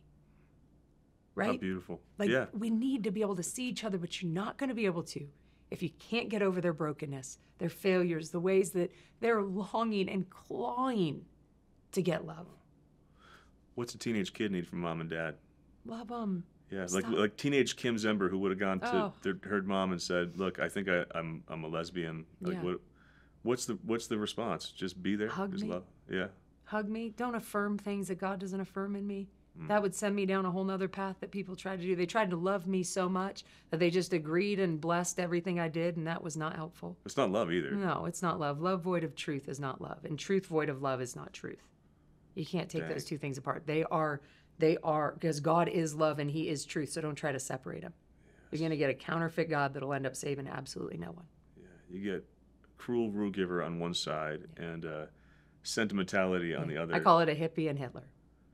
Right? How beautiful. Like, yeah. we need to be able to see each other, but you're not going to be able to if you can't get over their brokenness, their failures, the ways that they're longing and clawing to get love. What's a teenage kid need from mom and dad? Love them. Yeah, Stop. like like teenage Kim Zember who would have gone to Oh. their, her mom and said, "Look, I think I, I'm I'm a lesbian." Like, Yeah. what? What's the what's the response? Just be there. Hug Just me. love. Yeah. Hug me. Don't affirm things that God doesn't affirm in me. Mm. That would send me down a whole nother path that people tried to do. They tried to love me so much that they just agreed and blessed everything I did, and that was not helpful. It's not love either. No, it's not love. Love void of truth is not love, and truth void of love is not truth. You can't take Dang. those two things apart. They are, they are, because God is love and he is truth, so don't try to separate them. Yes. You're going to get a counterfeit God that'll end up saving absolutely no one. Yeah, you get cruel rule giver on one side Yeah. and uh, sentimentality on the other. I call it a hippie and Hitler.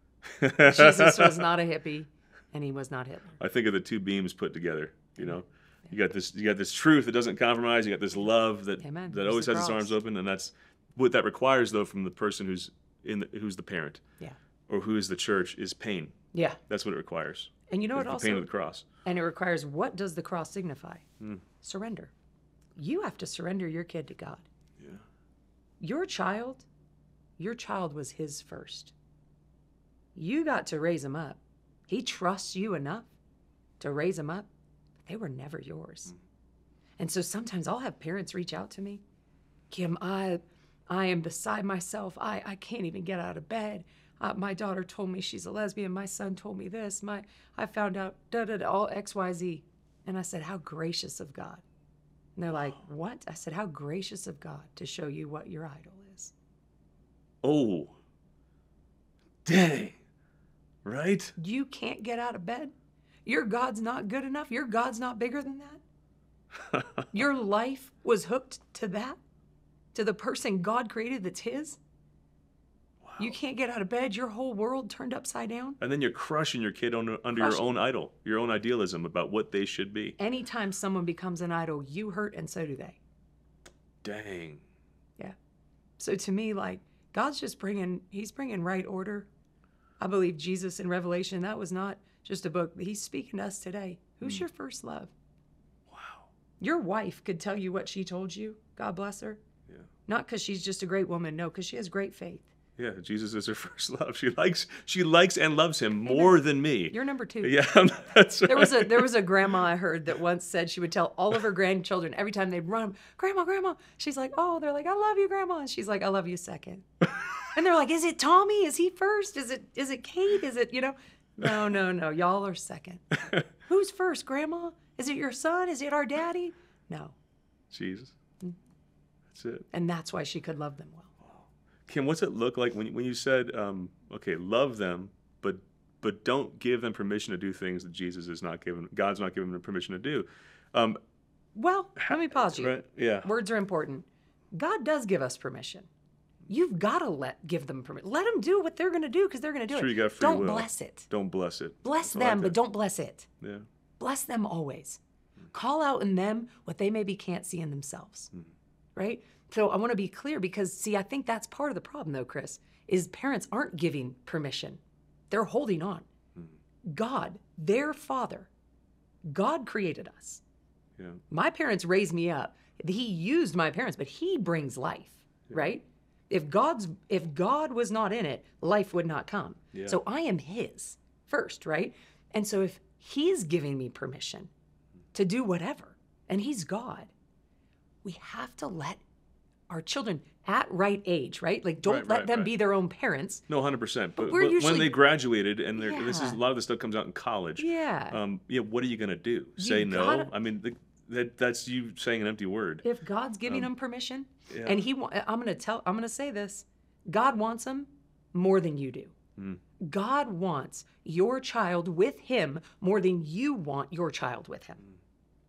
Jesus was not a hippie, and he was not Hitler. I think of the two beams put together. You know, yeah. you got this, you got this truth that doesn't compromise. You got this love that Amen. that There's always the has its cross. arms open, and that's what that requires, though, from the person who's in, the, who's the parent. Yeah. or who is the church is pain. Yeah. That's what it requires. And you know what the also? pain of the cross. And it requires, what does the cross signify? Mm. Surrender. You have to surrender your kid to God. Yeah. Your child, your child was his first. You got to raise him up. He trusts you enough to raise him up. They were never yours. Mm. And so sometimes I'll have parents reach out to me. Kim, I, I am beside myself. I, I can't even get out of bed. Uh, my daughter told me she's a lesbian. My son told me this. My, I found out da da da, all X, Y, Z. And I said, how gracious of God. And they're like, what? I said, how gracious of God to show you what your idol is. Oh, dang. Right? You can't get out of bed. Your God's not good enough. Your God's not bigger than that. Your life was hooked to that, to the person God created that's his. Wow. You can't get out of bed. Your whole world turned upside down. And then you're crushing your kid under, under your own idol, your own idealism about what they should be. Anytime someone becomes an idol, you hurt and so do they. Dang. Yeah. So to me, like, God's just bringing, he's bringing right order. I believe Jesus in Revelation, that was not just a book. He's speaking to us today. Who's mm. your first love? Wow. Your wife could tell you what she told you. God bless her. Yeah. Not because she's just a great woman. No, because she has great faith. Yeah, Jesus is her first love. She likes, she likes and loves him more Amen. Than me. You're number two. Yeah, that's right. There was a there was a grandma I heard that once said she would tell all of her grandchildren every time they'd run, Grandma, Grandma. She's like, oh, they're like, I love you, Grandma. And she's like, I love you second. And they're like, is it Tommy? Is he first? Is it is it Kate? Is it, you know? No, no, no. Y'all are second. Who's first, Grandma? Is it your son? Is it our daddy? No. Jesus. That's it. And that's why she could love them well. Kim, what's it look like when you, when you said, um, okay, love them, but but don't give them permission to do things that Jesus is not given, God's not giving them permission to do? Um, well, let me pause you. Right? Yeah. Words are important. God does give us permission. You've got to let give them permission. Let them do what they're going to do because they're going to do sure, it. You got free don't will. bless it. Don't bless it. Bless I them, like but don't bless it. Yeah. Bless them always. Call out in them what they maybe can't see in themselves. Mm. Right? So I want to be clear because, see, I think that's part of the problem, though, Chris, is parents aren't giving permission. They're holding on. Mm. God, their father, God created us. Yeah. My parents raised me up. He used my parents, but he brings life, yeah. right? If God's if God was not in it, life would not come. Yeah. So I am his first, right? And so if he's giving me permission to do whatever, and he's God, we have to let our children at right age, right? Like, don't right, let right, them right. be their own parents. No, one hundred percent. But, but we're but usually, when they graduated, and yeah. this is a lot of the stuff comes out in college. Yeah. Um, yeah. What are you going to do? You Say gotta, no? I mean, the, that that's you saying an empty word. If God's giving um, them permission, yeah. and he, I'm going to tell, I'm going to say this, God wants them more than you do. Mm. God wants your child with him more than you want your child with him. Mm.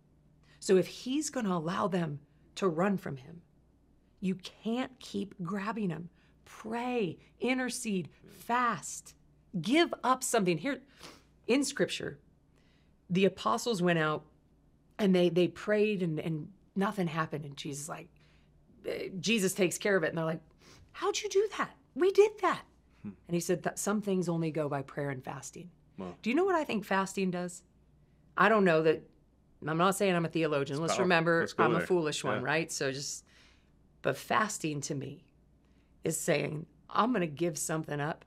So if he's going to allow them to run from him, you can't keep grabbing them. Pray, intercede, fast, give up something. Here, in Scripture, the apostles went out and they they prayed and, and nothing happened. And Jesus like, Jesus takes care of it. And they're like, how'd you do that? We did that. Hmm. And he said that some things only go by prayer and fasting. Wow. Do you know what I think fasting does? I don't know that. I'm not saying I'm a theologian. Let's remember, Let's I'm there. a foolish one, yeah. right? So just, but fasting to me is saying, I'm going to give something up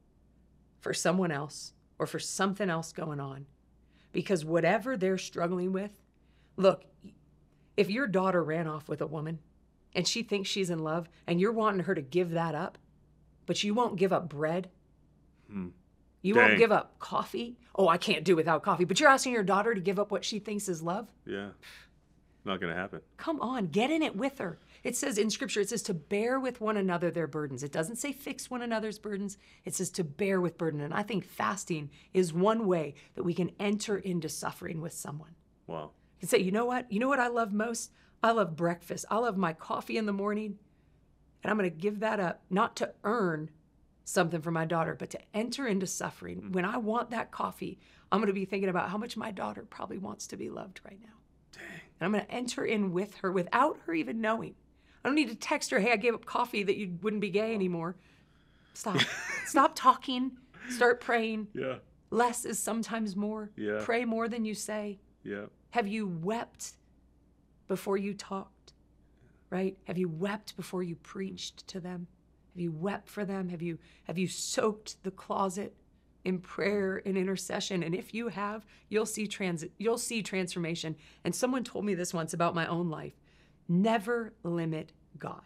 for someone else or for something else going on. Because whatever they're struggling with, look, if your daughter ran off with a woman and she thinks she's in love and you're wanting her to give that up, but you won't give up bread, hmm. You Dang. won't give up coffee. Oh, I can't do without coffee. But you're asking your daughter to give up what she thinks is love? Yeah. Not going to happen. Come on. Get in it with her. It says in Scripture, it says to bear with one another their burdens. It doesn't say fix one another's burdens. It says to bear with burden. And I think fasting is one way that we can enter into suffering with someone. Wow. You can say, you know what? You know what I love most? I love breakfast. I love my coffee in the morning. And I'm going to give that up, not to earn something for my daughter, but to enter into suffering. When I want that coffee, I'm going to be thinking about how much my daughter probably wants to be loved right now. Dang. And I'm going to enter in with her without her even knowing. I don't need to text her, hey, I gave up coffee that you wouldn't be gay anymore. Stop. Stop talking. Start praying. Yeah. Less is sometimes more. Yeah. Pray more than you say. Yeah. Have you wept before you talked? Right? Have you wept before you preached to them? Have you wept for them? Have you have you soaked the closet in prayer and intercession? And if you have, you'll see trans you'll see transformation. And someone told me this once about my own life. Never limit God.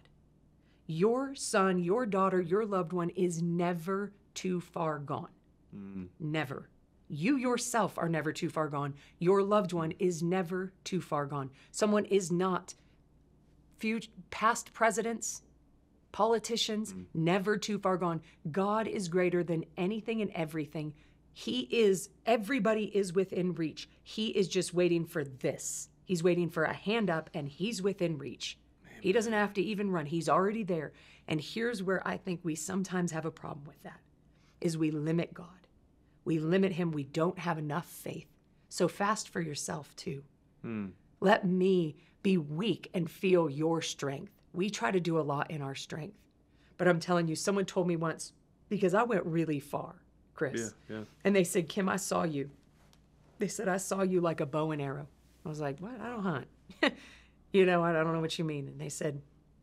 Your son, your daughter, your loved one is never too far gone. Mm. Never. You yourself are never too far gone. Your loved one is never too far gone. Someone is not. Future, past presidents, politicians, mm. never too far gone. God is greater than anything and everything. He is, everybody is within reach. He is just waiting for this. He's waiting for a hand up, and he's within reach. Amen. He doesn't have to even run. He's already there. And here's where I think we sometimes have a problem with that, is we limit God. We limit him. We don't have enough faith. So fast for yourself too. Hmm. Let me be weak and feel your strength. We try to do a lot in our strength. But I'm telling you, someone told me once, because I went really far, Chris. Yeah, yeah. And they said, Kim, I saw you. They said, I saw you like a bow and arrow. I was like, what? I don't hunt. you know, I don't know what you mean. And they said,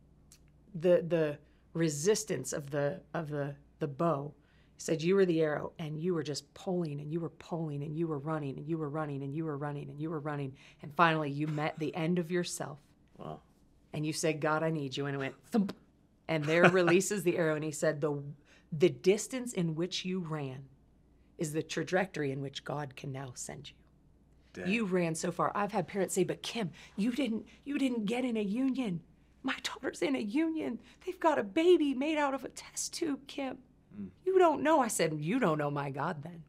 the the resistance of the of the the bow, said you were the arrow, and you were just pulling and you were pulling and you were running and you were running and you were running and you were running. And finally you met the end of yourself. Wow. And you said, God, I need you. And it went thump. And there releases the arrow. And he said, the the distance in which you ran is the trajectory in which God can now send you. Dang. You ran so far. I've had parents say, but Kim, you didn't you didn't get in a union. My daughter's in a union. They've got a baby made out of a test tube, Kim. Mm. You don't know. I said, you don't know my God then.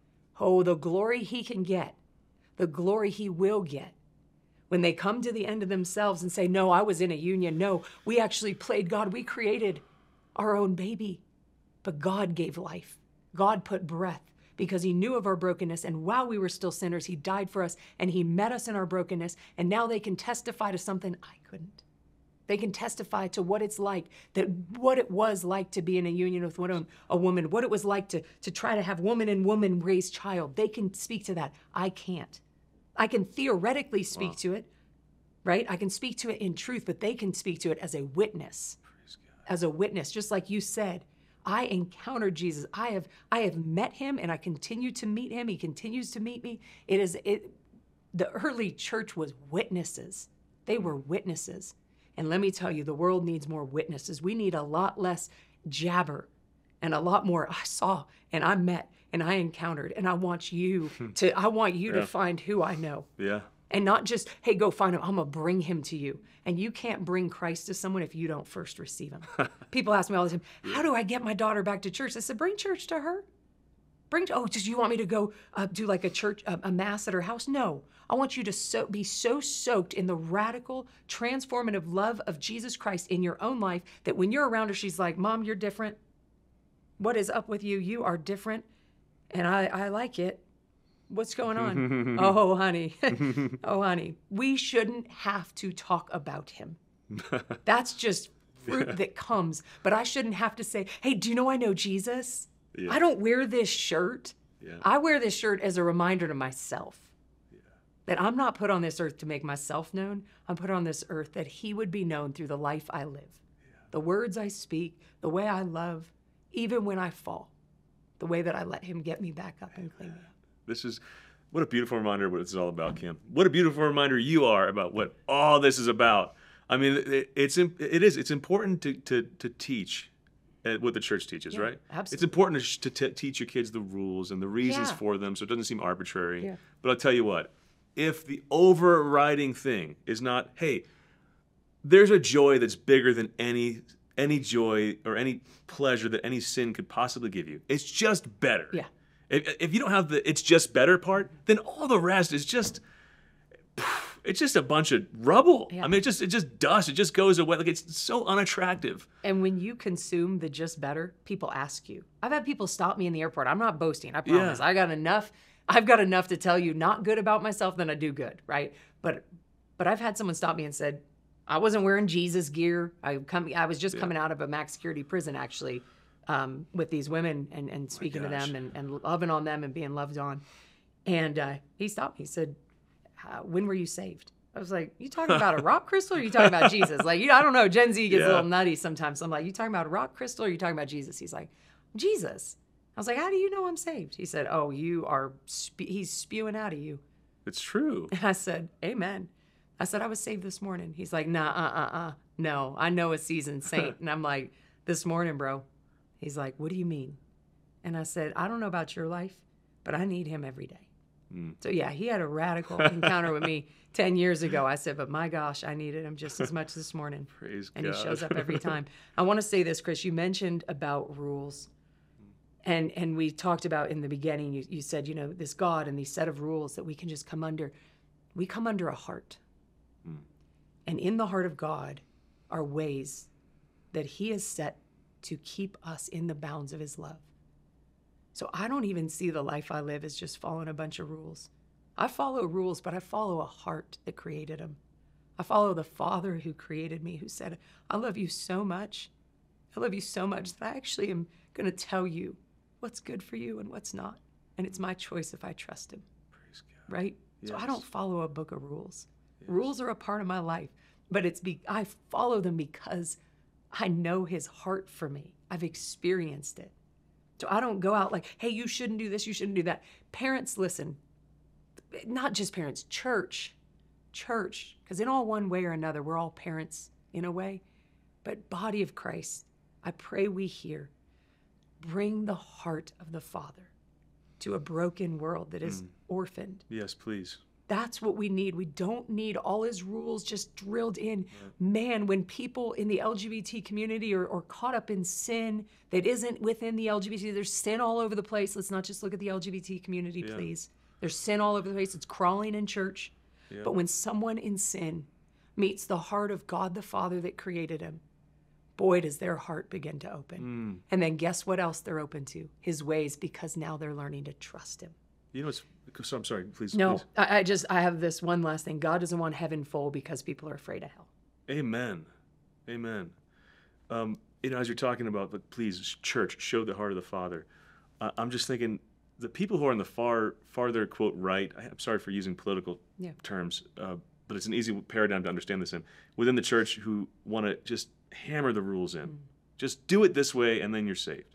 Oh, the glory he can get, the glory he will get. When they come to the end of themselves and say, no, I was in a union. No, we actually played God. We created our own baby. But God gave life. God put breath because he knew of our brokenness. And while we were still sinners, he died for us and he met us in our brokenness. And now they can testify to something I couldn't. They can testify to what it's like, that what it was like to be in a union with one, a woman, what it was like to, to try to have woman and woman raise child. They can speak to that. I can't. I can theoretically speak wow. to it, right? I can speak to it in truth, but they can speak to it as a witness, as a witness, just like you said. I encountered Jesus. I have I have met him, and I continue to meet him. He continues to meet me. It is it. The early church was witnesses. They were witnesses. And let me tell you, the world needs more witnesses. We need a lot less jabber and a lot more I saw and I met and I encountered. And I want you to, I want you yeah. to find who I know. Yeah. And not just, hey, go find him. I'm going to bring him to you. And you can't bring Christ to someone if you don't first receive him. People ask me all the time, how do I get my daughter back to church? I said, bring church to her. Bring, oh, do you want me to go uh, do like a church, uh, a mass at her house? No. I want you to so, be so soaked in the radical, transformative love of Jesus Christ in your own life that when you're around her, she's like, Mom, you're different. What is up with you? You are different. And I, I like it. What's going on? oh, honey. oh, honey. We shouldn't have to talk about him. That's just fruit that comes. But I shouldn't have to say, hey, do you know I know Jesus? Yeah. I don't wear this shirt. Yeah. I wear this shirt as a reminder to myself yeah. that I'm not put on this earth to make myself known. I'm put on this earth that he would be known through the life I live, yeah. the words I speak, the way I love, even when I fall, the way that I let him get me back up and clean me up. This is, what a beautiful reminder of what it's all about, Kim. What a beautiful reminder you are about what all this is about. I mean, it, it's it is it's important to to to teach what the church teaches, yeah, right? Absolutely. It's important to, to t- teach your kids the rules and the reasons yeah. for them so it doesn't seem arbitrary. Yeah. But I'll tell you what, if the overriding thing is not, hey, there's a joy that's bigger than any any joy or any pleasure that any sin could possibly give you. It's just better. Yeah. If, if you don't have the it's just better part, then all the rest is just, it's just a bunch of rubble. Yeah. I mean, it just it just dust. It just goes away. Like, it's so unattractive. And when you consume the just better, people ask you. I've had people stop me in the airport. I'm not boasting. I promise. Yeah. I got enough. I've got enough to tell you not good about myself than I do good, right? But but I've had someone stop me and said, I wasn't wearing Jesus gear. I come. I was just yeah. coming out of a max security prison, actually. um, with these women and, and speaking to them and, and loving on them and being loved on. And uh, he stopped me. He said, "How- when were you saved?" I was like, "You talking about a rock crystal or are you talking about Jesus?" Like, you know, I don't know. Gen Z gets Yeah. a little nutty sometimes. So I'm like, "You talking about a rock crystal or are you talking about Jesus?" He's like, "Jesus." I was like, "How do you know I'm saved?" He said, "Oh, you are, spe- he's spewing out of you." It's true. And I said, "Amen." I said, "I was saved this morning." He's like, "Nah, uh, uh, uh. No, I know a seasoned saint." And I'm like, "This morning, bro." He's like, "What do you mean?" And I said, "I don't know about your life, but I need him every day." Mm. So yeah, he had a radical encounter with me ten years ago. I said, but my gosh, I needed him just as much this morning. Praise And God. he shows up every time. I want to say this, Chris, you mentioned about rules. And and we talked about in the beginning, you, you said, you know, this God and these set of rules that we can just come under. We come under a heart. Mm. And in the heart of God are ways that he has set to keep us in the bounds of his love. So I don't even see the life I live as just following a bunch of rules. I follow rules, but I follow a heart that created them. I follow the Father who created me, who said, "I love you so much. I love you so much that I actually am going to tell you what's good for you and what's not. And it's my choice if I trust him." Praise God. Right? So I Yes. don't follow a book of rules. Yes. Rules are a part of my life, but it's be I follow them because I know his heart for me. I've experienced it. So I don't go out like, "Hey, you shouldn't do this, you shouldn't do that." Parents, listen. Not just parents, church. Church. Because in all one way or another, we're all parents in a way. But body of Christ, I pray we hear, bring the heart of the Father to a broken world that is orphaned. Yes, please. That's what we need. We don't need all his rules just drilled in. Man, when people in the L G B T community are, are caught up in sin that isn't within the L G B T, there's sin all over the place. Let's not just look at the L G B T community, Yeah. please. There's sin all over the place. It's crawling in church. Yeah. But when someone in sin meets the heart of God the Father that created him, boy, does their heart begin to open. Mm. And then guess what else they're open to? His ways, because now they're learning to trust him. You know, it's, so I'm sorry, please. No, please. I, I just, I have this one last thing. God doesn't want heaven full because people are afraid of hell. Amen. Amen. Um, you know, as you're talking about, but please, church, show the heart of the Father. Uh, I'm just thinking, the people who are in the far, farther, quote, right, I- I'm sorry for using political Yeah. terms, uh, but it's an easy paradigm to understand this in, within the church who want to just hammer the rules in. Mm. Just do it this way and then you're saved.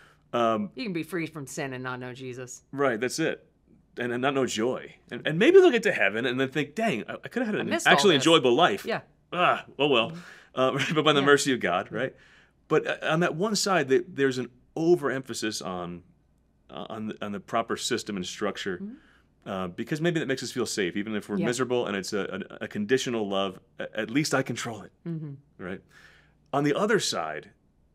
Um, You can be free from sin and not know Jesus. right, that's it. And, and not know joy. And, and maybe they'll get to heaven and then think, dang, I, I could have had an missed all actually this. enjoyable life. Yeah. Ah, oh well. Uh, but by the Yeah. mercy of God, right? But uh, on that one side, that there's an overemphasis on uh, on the, on the proper system and structure, uh, because maybe that makes us feel safe, even if we're Yeah. miserable and it's a, a, a conditional love. a- At least I control it, Mm-hmm. right? On the other side,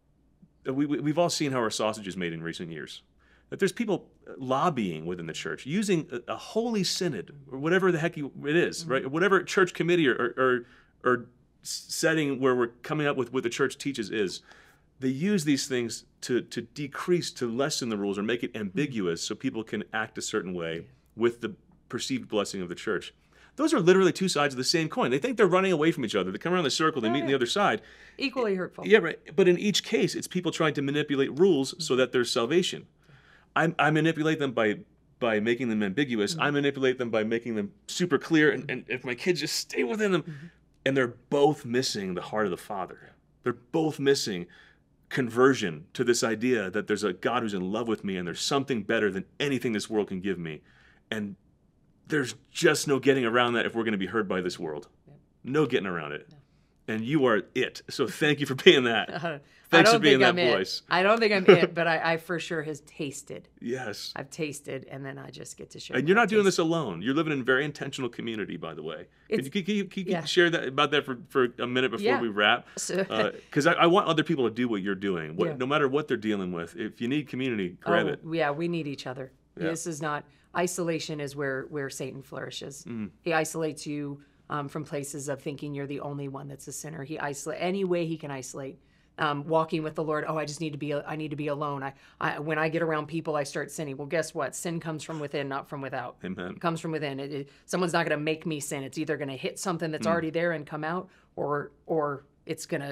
uh, we, we- we've all seen how our sausage is made in recent years. That there's people lobbying within the church, using a, a holy synod or whatever the heck you, it is, right? Whatever church committee or, or, or, or setting where we're coming up with what the church teaches is, they use these things to, to decrease, to lessen the rules or make it ambiguous so people can act a certain way with the perceived blessing of the church. Those are literally two sides of the same coin. They think they're running away from each other. They come around the circle, they meet on the other side. Equally hurtful. Yeah, right. But in each case, it's people trying to manipulate rules so that there's salvation. I, I manipulate them by by making them ambiguous. I manipulate them by making them super clear. And, and if my kids just stay within them, and they're both missing the heart of the Father. They're both missing conversion to this idea that there's a God who's in love with me and there's something better than anything this world can give me. And there's just no getting around that if we're going to be heard by this world. No getting around it. And you are it. So thank you for being that. Uh, Thanks I for don't being think that I'm voice. It. I don't think I'm it, but I, I for sure has tasted. Yes. I've tasted, and then I just get to share. And what you're I've not doing this tasted. alone. You're living in a very intentional community, by the way. Can It's- you, can you, can you yeah. share that about that for, for a minute before Yeah. we wrap? So- Because I, I want other people to do what you're doing, what, Yeah. no matter what they're dealing with. If you need community, grab oh, it. Yeah, we need each other. Yeah. This is not isolation. Is where where Satan flourishes. Mm-hmm. He isolates you um, from places of thinking you're the only one that's a sinner. He isolate any way he can isolate. Um, walking with the Lord. Oh, I just need to be. I need to be alone. I, I when I get around people, I start sinning. Well, guess what? Sin comes from within, not from without. Amen. It comes from within. It, it, someone's not going to make me sin. It's either going to hit something that's already there and come out, or or it's going to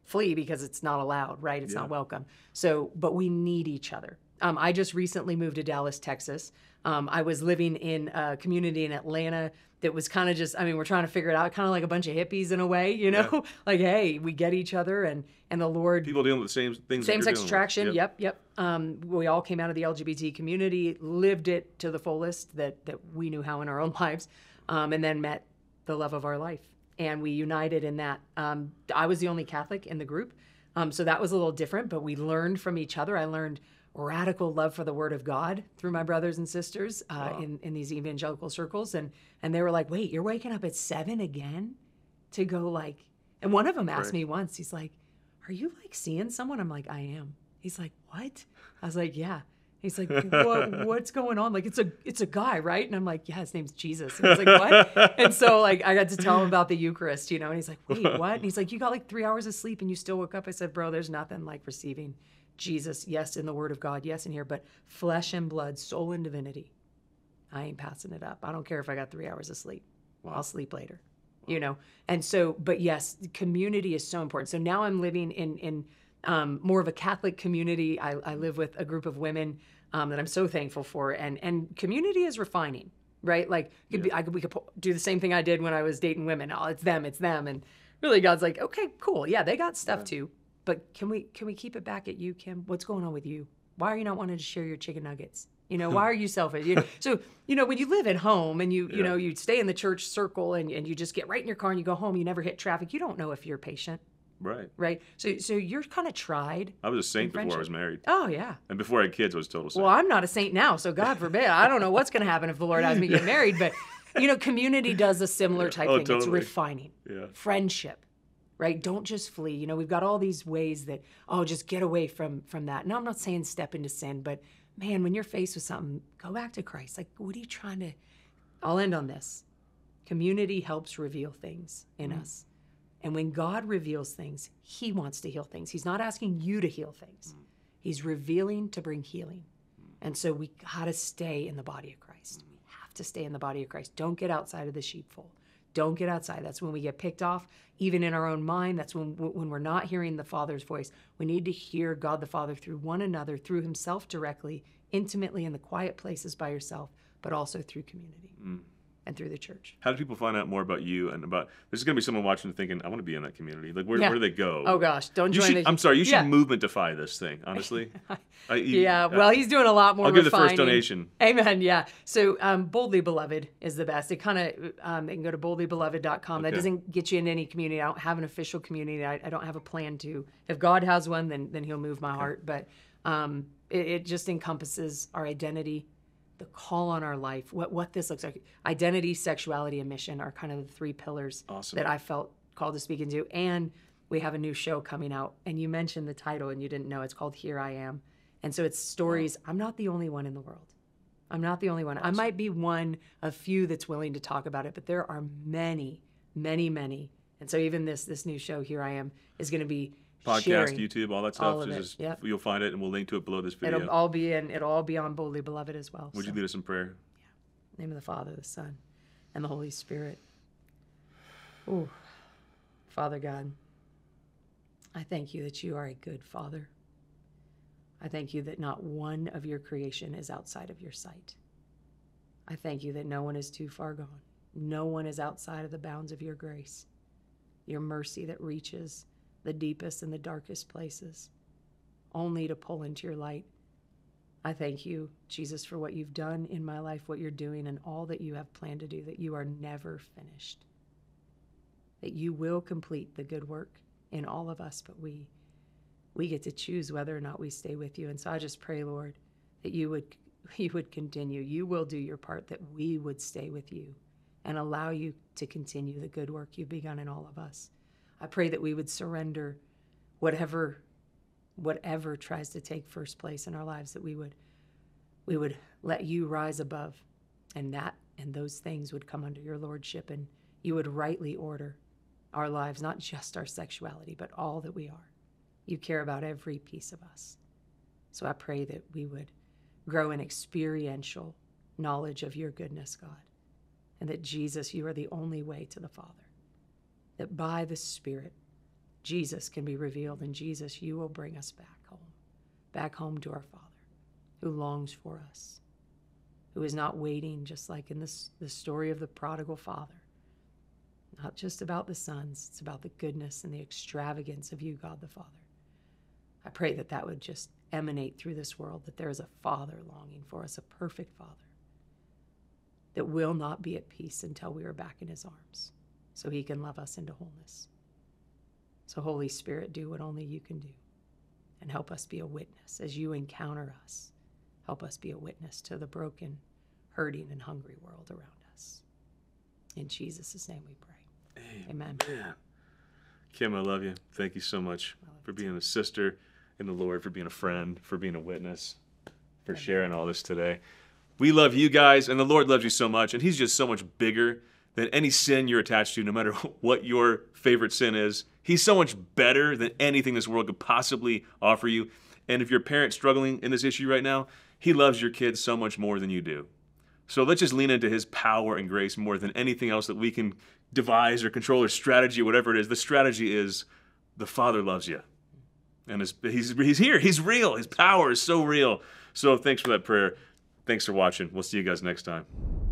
flee because it's not allowed, right? It's Yeah. not welcome. So, but we need each other. Um, I just recently moved to Dallas, Texas. Um, I was living in a community in Atlanta that was kind of just, I mean, we're trying to figure it out, kind of like a bunch of hippies in a way, you know, Yeah. like, hey, we get each other, and, and the Lord, People dealing with the same things. that same you're sex dealing with. attraction. Yep. Yep. Yep. Um, we all came out of the L G B T community, lived it to the fullest that, that we knew how in our own lives. Um, and then met the love of our life, and we united in that. Um, I was the only Catholic in the group. Um, so that was a little different, but we learned from each other. I learned radical love for the Word of God through my brothers and sisters uh, Wow. in, in these evangelical circles. And, and they were like, wait, you're waking up at seven again to go like, and one of them asked Right. me once, he's like, are you like seeing someone? I'm like, I am. He's like, what? I was like, yeah. He's like, what, what's going on? Like, it's a, it's a guy, right? And I'm like, yeah, his name's Jesus. And he's like, what? And so like, I got to tell him about the Eucharist, you know, and he's like, wait, what? And he's like, you got like three hours of sleep and you still woke up. I said, bro, there's nothing like receiving Jesus. Yes, in the Word of God. Yes, in here, but flesh and blood, soul and divinity. I ain't passing it up. I don't care if I got three hours of sleep. Wow. I'll sleep later, you know? And so, but yes, community is so important. So now I'm living in, in um, more of a Catholic community. I, I live with a group of women um, that I'm so thankful for. And, and community is refining, right? Like it could be, I could, we could po- do the same thing I did when I was dating women. Oh, it's them, it's them. And really God's like, okay, cool. Yeah, they got stuff too. But can we, can we keep it back at you, Kim? What's going on with you? Why are you not wanting to share your chicken nuggets? You know, why are you selfish? You know, so, you know, when you live at home and you, you Yeah. know, you stay in the church circle and, and you just get right in your car and you go home, you never hit traffic. You don't know if you're patient, Right. right? So, so you're kind of tried. I was a saint In before I was friendship. married. Oh, yeah. And before I had kids, I was a total saint. Well, I'm not a saint now, so God forbid. I don't know what's going to happen if the Lord has me get married. But, you know, community does a similar type Oh, thing. It's totally. refining. Yeah. Friendship, right? Don't just flee. You know, we've got all these ways that, oh, just get away from from that. Now, I'm not saying step into sin, but man, when you're faced with something, go back to Christ. Like, what are you trying to? I'll end on this. Community helps reveal things in Mm. us. And when God reveals things, he wants to heal things. He's not asking you to heal things. Mm. He's revealing to bring healing. And so we got to stay in the body of Christ. We have to stay in the body of Christ. Don't get outside of the sheepfold. Don't get outside. That's when we get picked off, even in our own mind. That's when when we're not hearing the Father's voice. We need to hear God the Father through one another, through himself directly, intimately in the quiet places by yourself, but also through community Mm. and through the church. How do people find out more about you and about? There's going to be someone watching thinking, I want to be in that community. Like, where, Yeah. where do they go? Oh, gosh. Don't You join should, the... I'm sorry. You should Yeah. movement-defy this thing, honestly. I, you- Yeah, well, he's doing a lot more I'll give the first refining. donation. Amen, yeah. So um, Boldly Beloved is the best. It kind of, um, they can go to boldly beloved dot com. That Okay. doesn't get you in any community. I don't have an official community. I, I don't have a plan to. If God has one, then then he'll move my heart. But um, it, it just encompasses our identity, the call on our life, what what this looks like. Identity, sexuality, and mission are kind of the three pillars Awesome. that I felt called to speak into. And we have a new show coming out. And you mentioned the title and you didn't know. It's called Here I Am. And so it's stories. I'm not the only one in the world. I'm not the only one. I might be one of few that's willing to talk about it, but there are many, many, many. And so even this this new show, Here I Am, is going to be Podcast, sharing. YouTube, all that stuff. all of So it, just, yep. You'll find it, and we'll link to it below this video. It'll all be in. It'll all be on Boldly Beloved as well. Would So, you lead us in prayer? in the name of the Father, the Son, and the Holy Spirit. Ooh, Father God, I thank you that you are a good Father. I thank you that not one of your creation is outside of your sight. I thank you that no one is too far gone. No one is outside of the bounds of your grace, your mercy that reaches the deepest and the darkest places, only to pull into your light. I thank you, Jesus, for what you've done in my life, what you're doing, and all that you have planned to do, that you are never finished, that you will complete the good work in all of us, but we we get to choose whether or not we stay with you. And so I just pray, Lord, that you would you would continue. You will do your part, that we would stay with you and allow you to continue the good work you've begun in all of us. I pray that we would surrender whatever whatever tries to take first place in our lives, that we would we would let you rise above, and that and those things would come under your lordship, and you would rightly order our lives, not just our sexuality, but all that we are. You care about every piece of us. So I pray that we would grow in experiential knowledge of your goodness, God, and that Jesus, you are the only way to the Father, that by the Spirit, Jesus can be revealed. And Jesus, you will bring us back home, back home to our Father who longs for us, who is not waiting, just like in this the story of the prodigal father. Not just about the sons, it's about the goodness and the extravagance of you, God the Father. I pray that that would just emanate through this world, that there is a Father longing for us, a perfect Father, that will not be at peace until we are back in his arms, so he can love us into wholeness. So Holy Spirit, do what only you can do, and help us be a witness as you encounter us. Help us be a witness to the broken, hurting, and hungry world around us. In Jesus' name we pray. Amen. Amen. Kim, I love you. Thank you so much for being a sister in the Lord, for being a friend, for being a witness, for Amen. Sharing all this today. We love you guys, and the Lord loves you so much, and he's just so much bigger than any sin you're attached to, no matter what your favorite sin is. He's so much better than anything this world could possibly offer you. And if you're a parent struggling in this issue right now, he loves your kids so much more than you do. So let's just lean into his power and grace more than anything else that we can devise or control or strategy, whatever it is. The strategy is the Father loves you. And his, he's, he's here. He's real. His power is so real. So thanks for that prayer. Thanks for watching. We'll see you guys next time.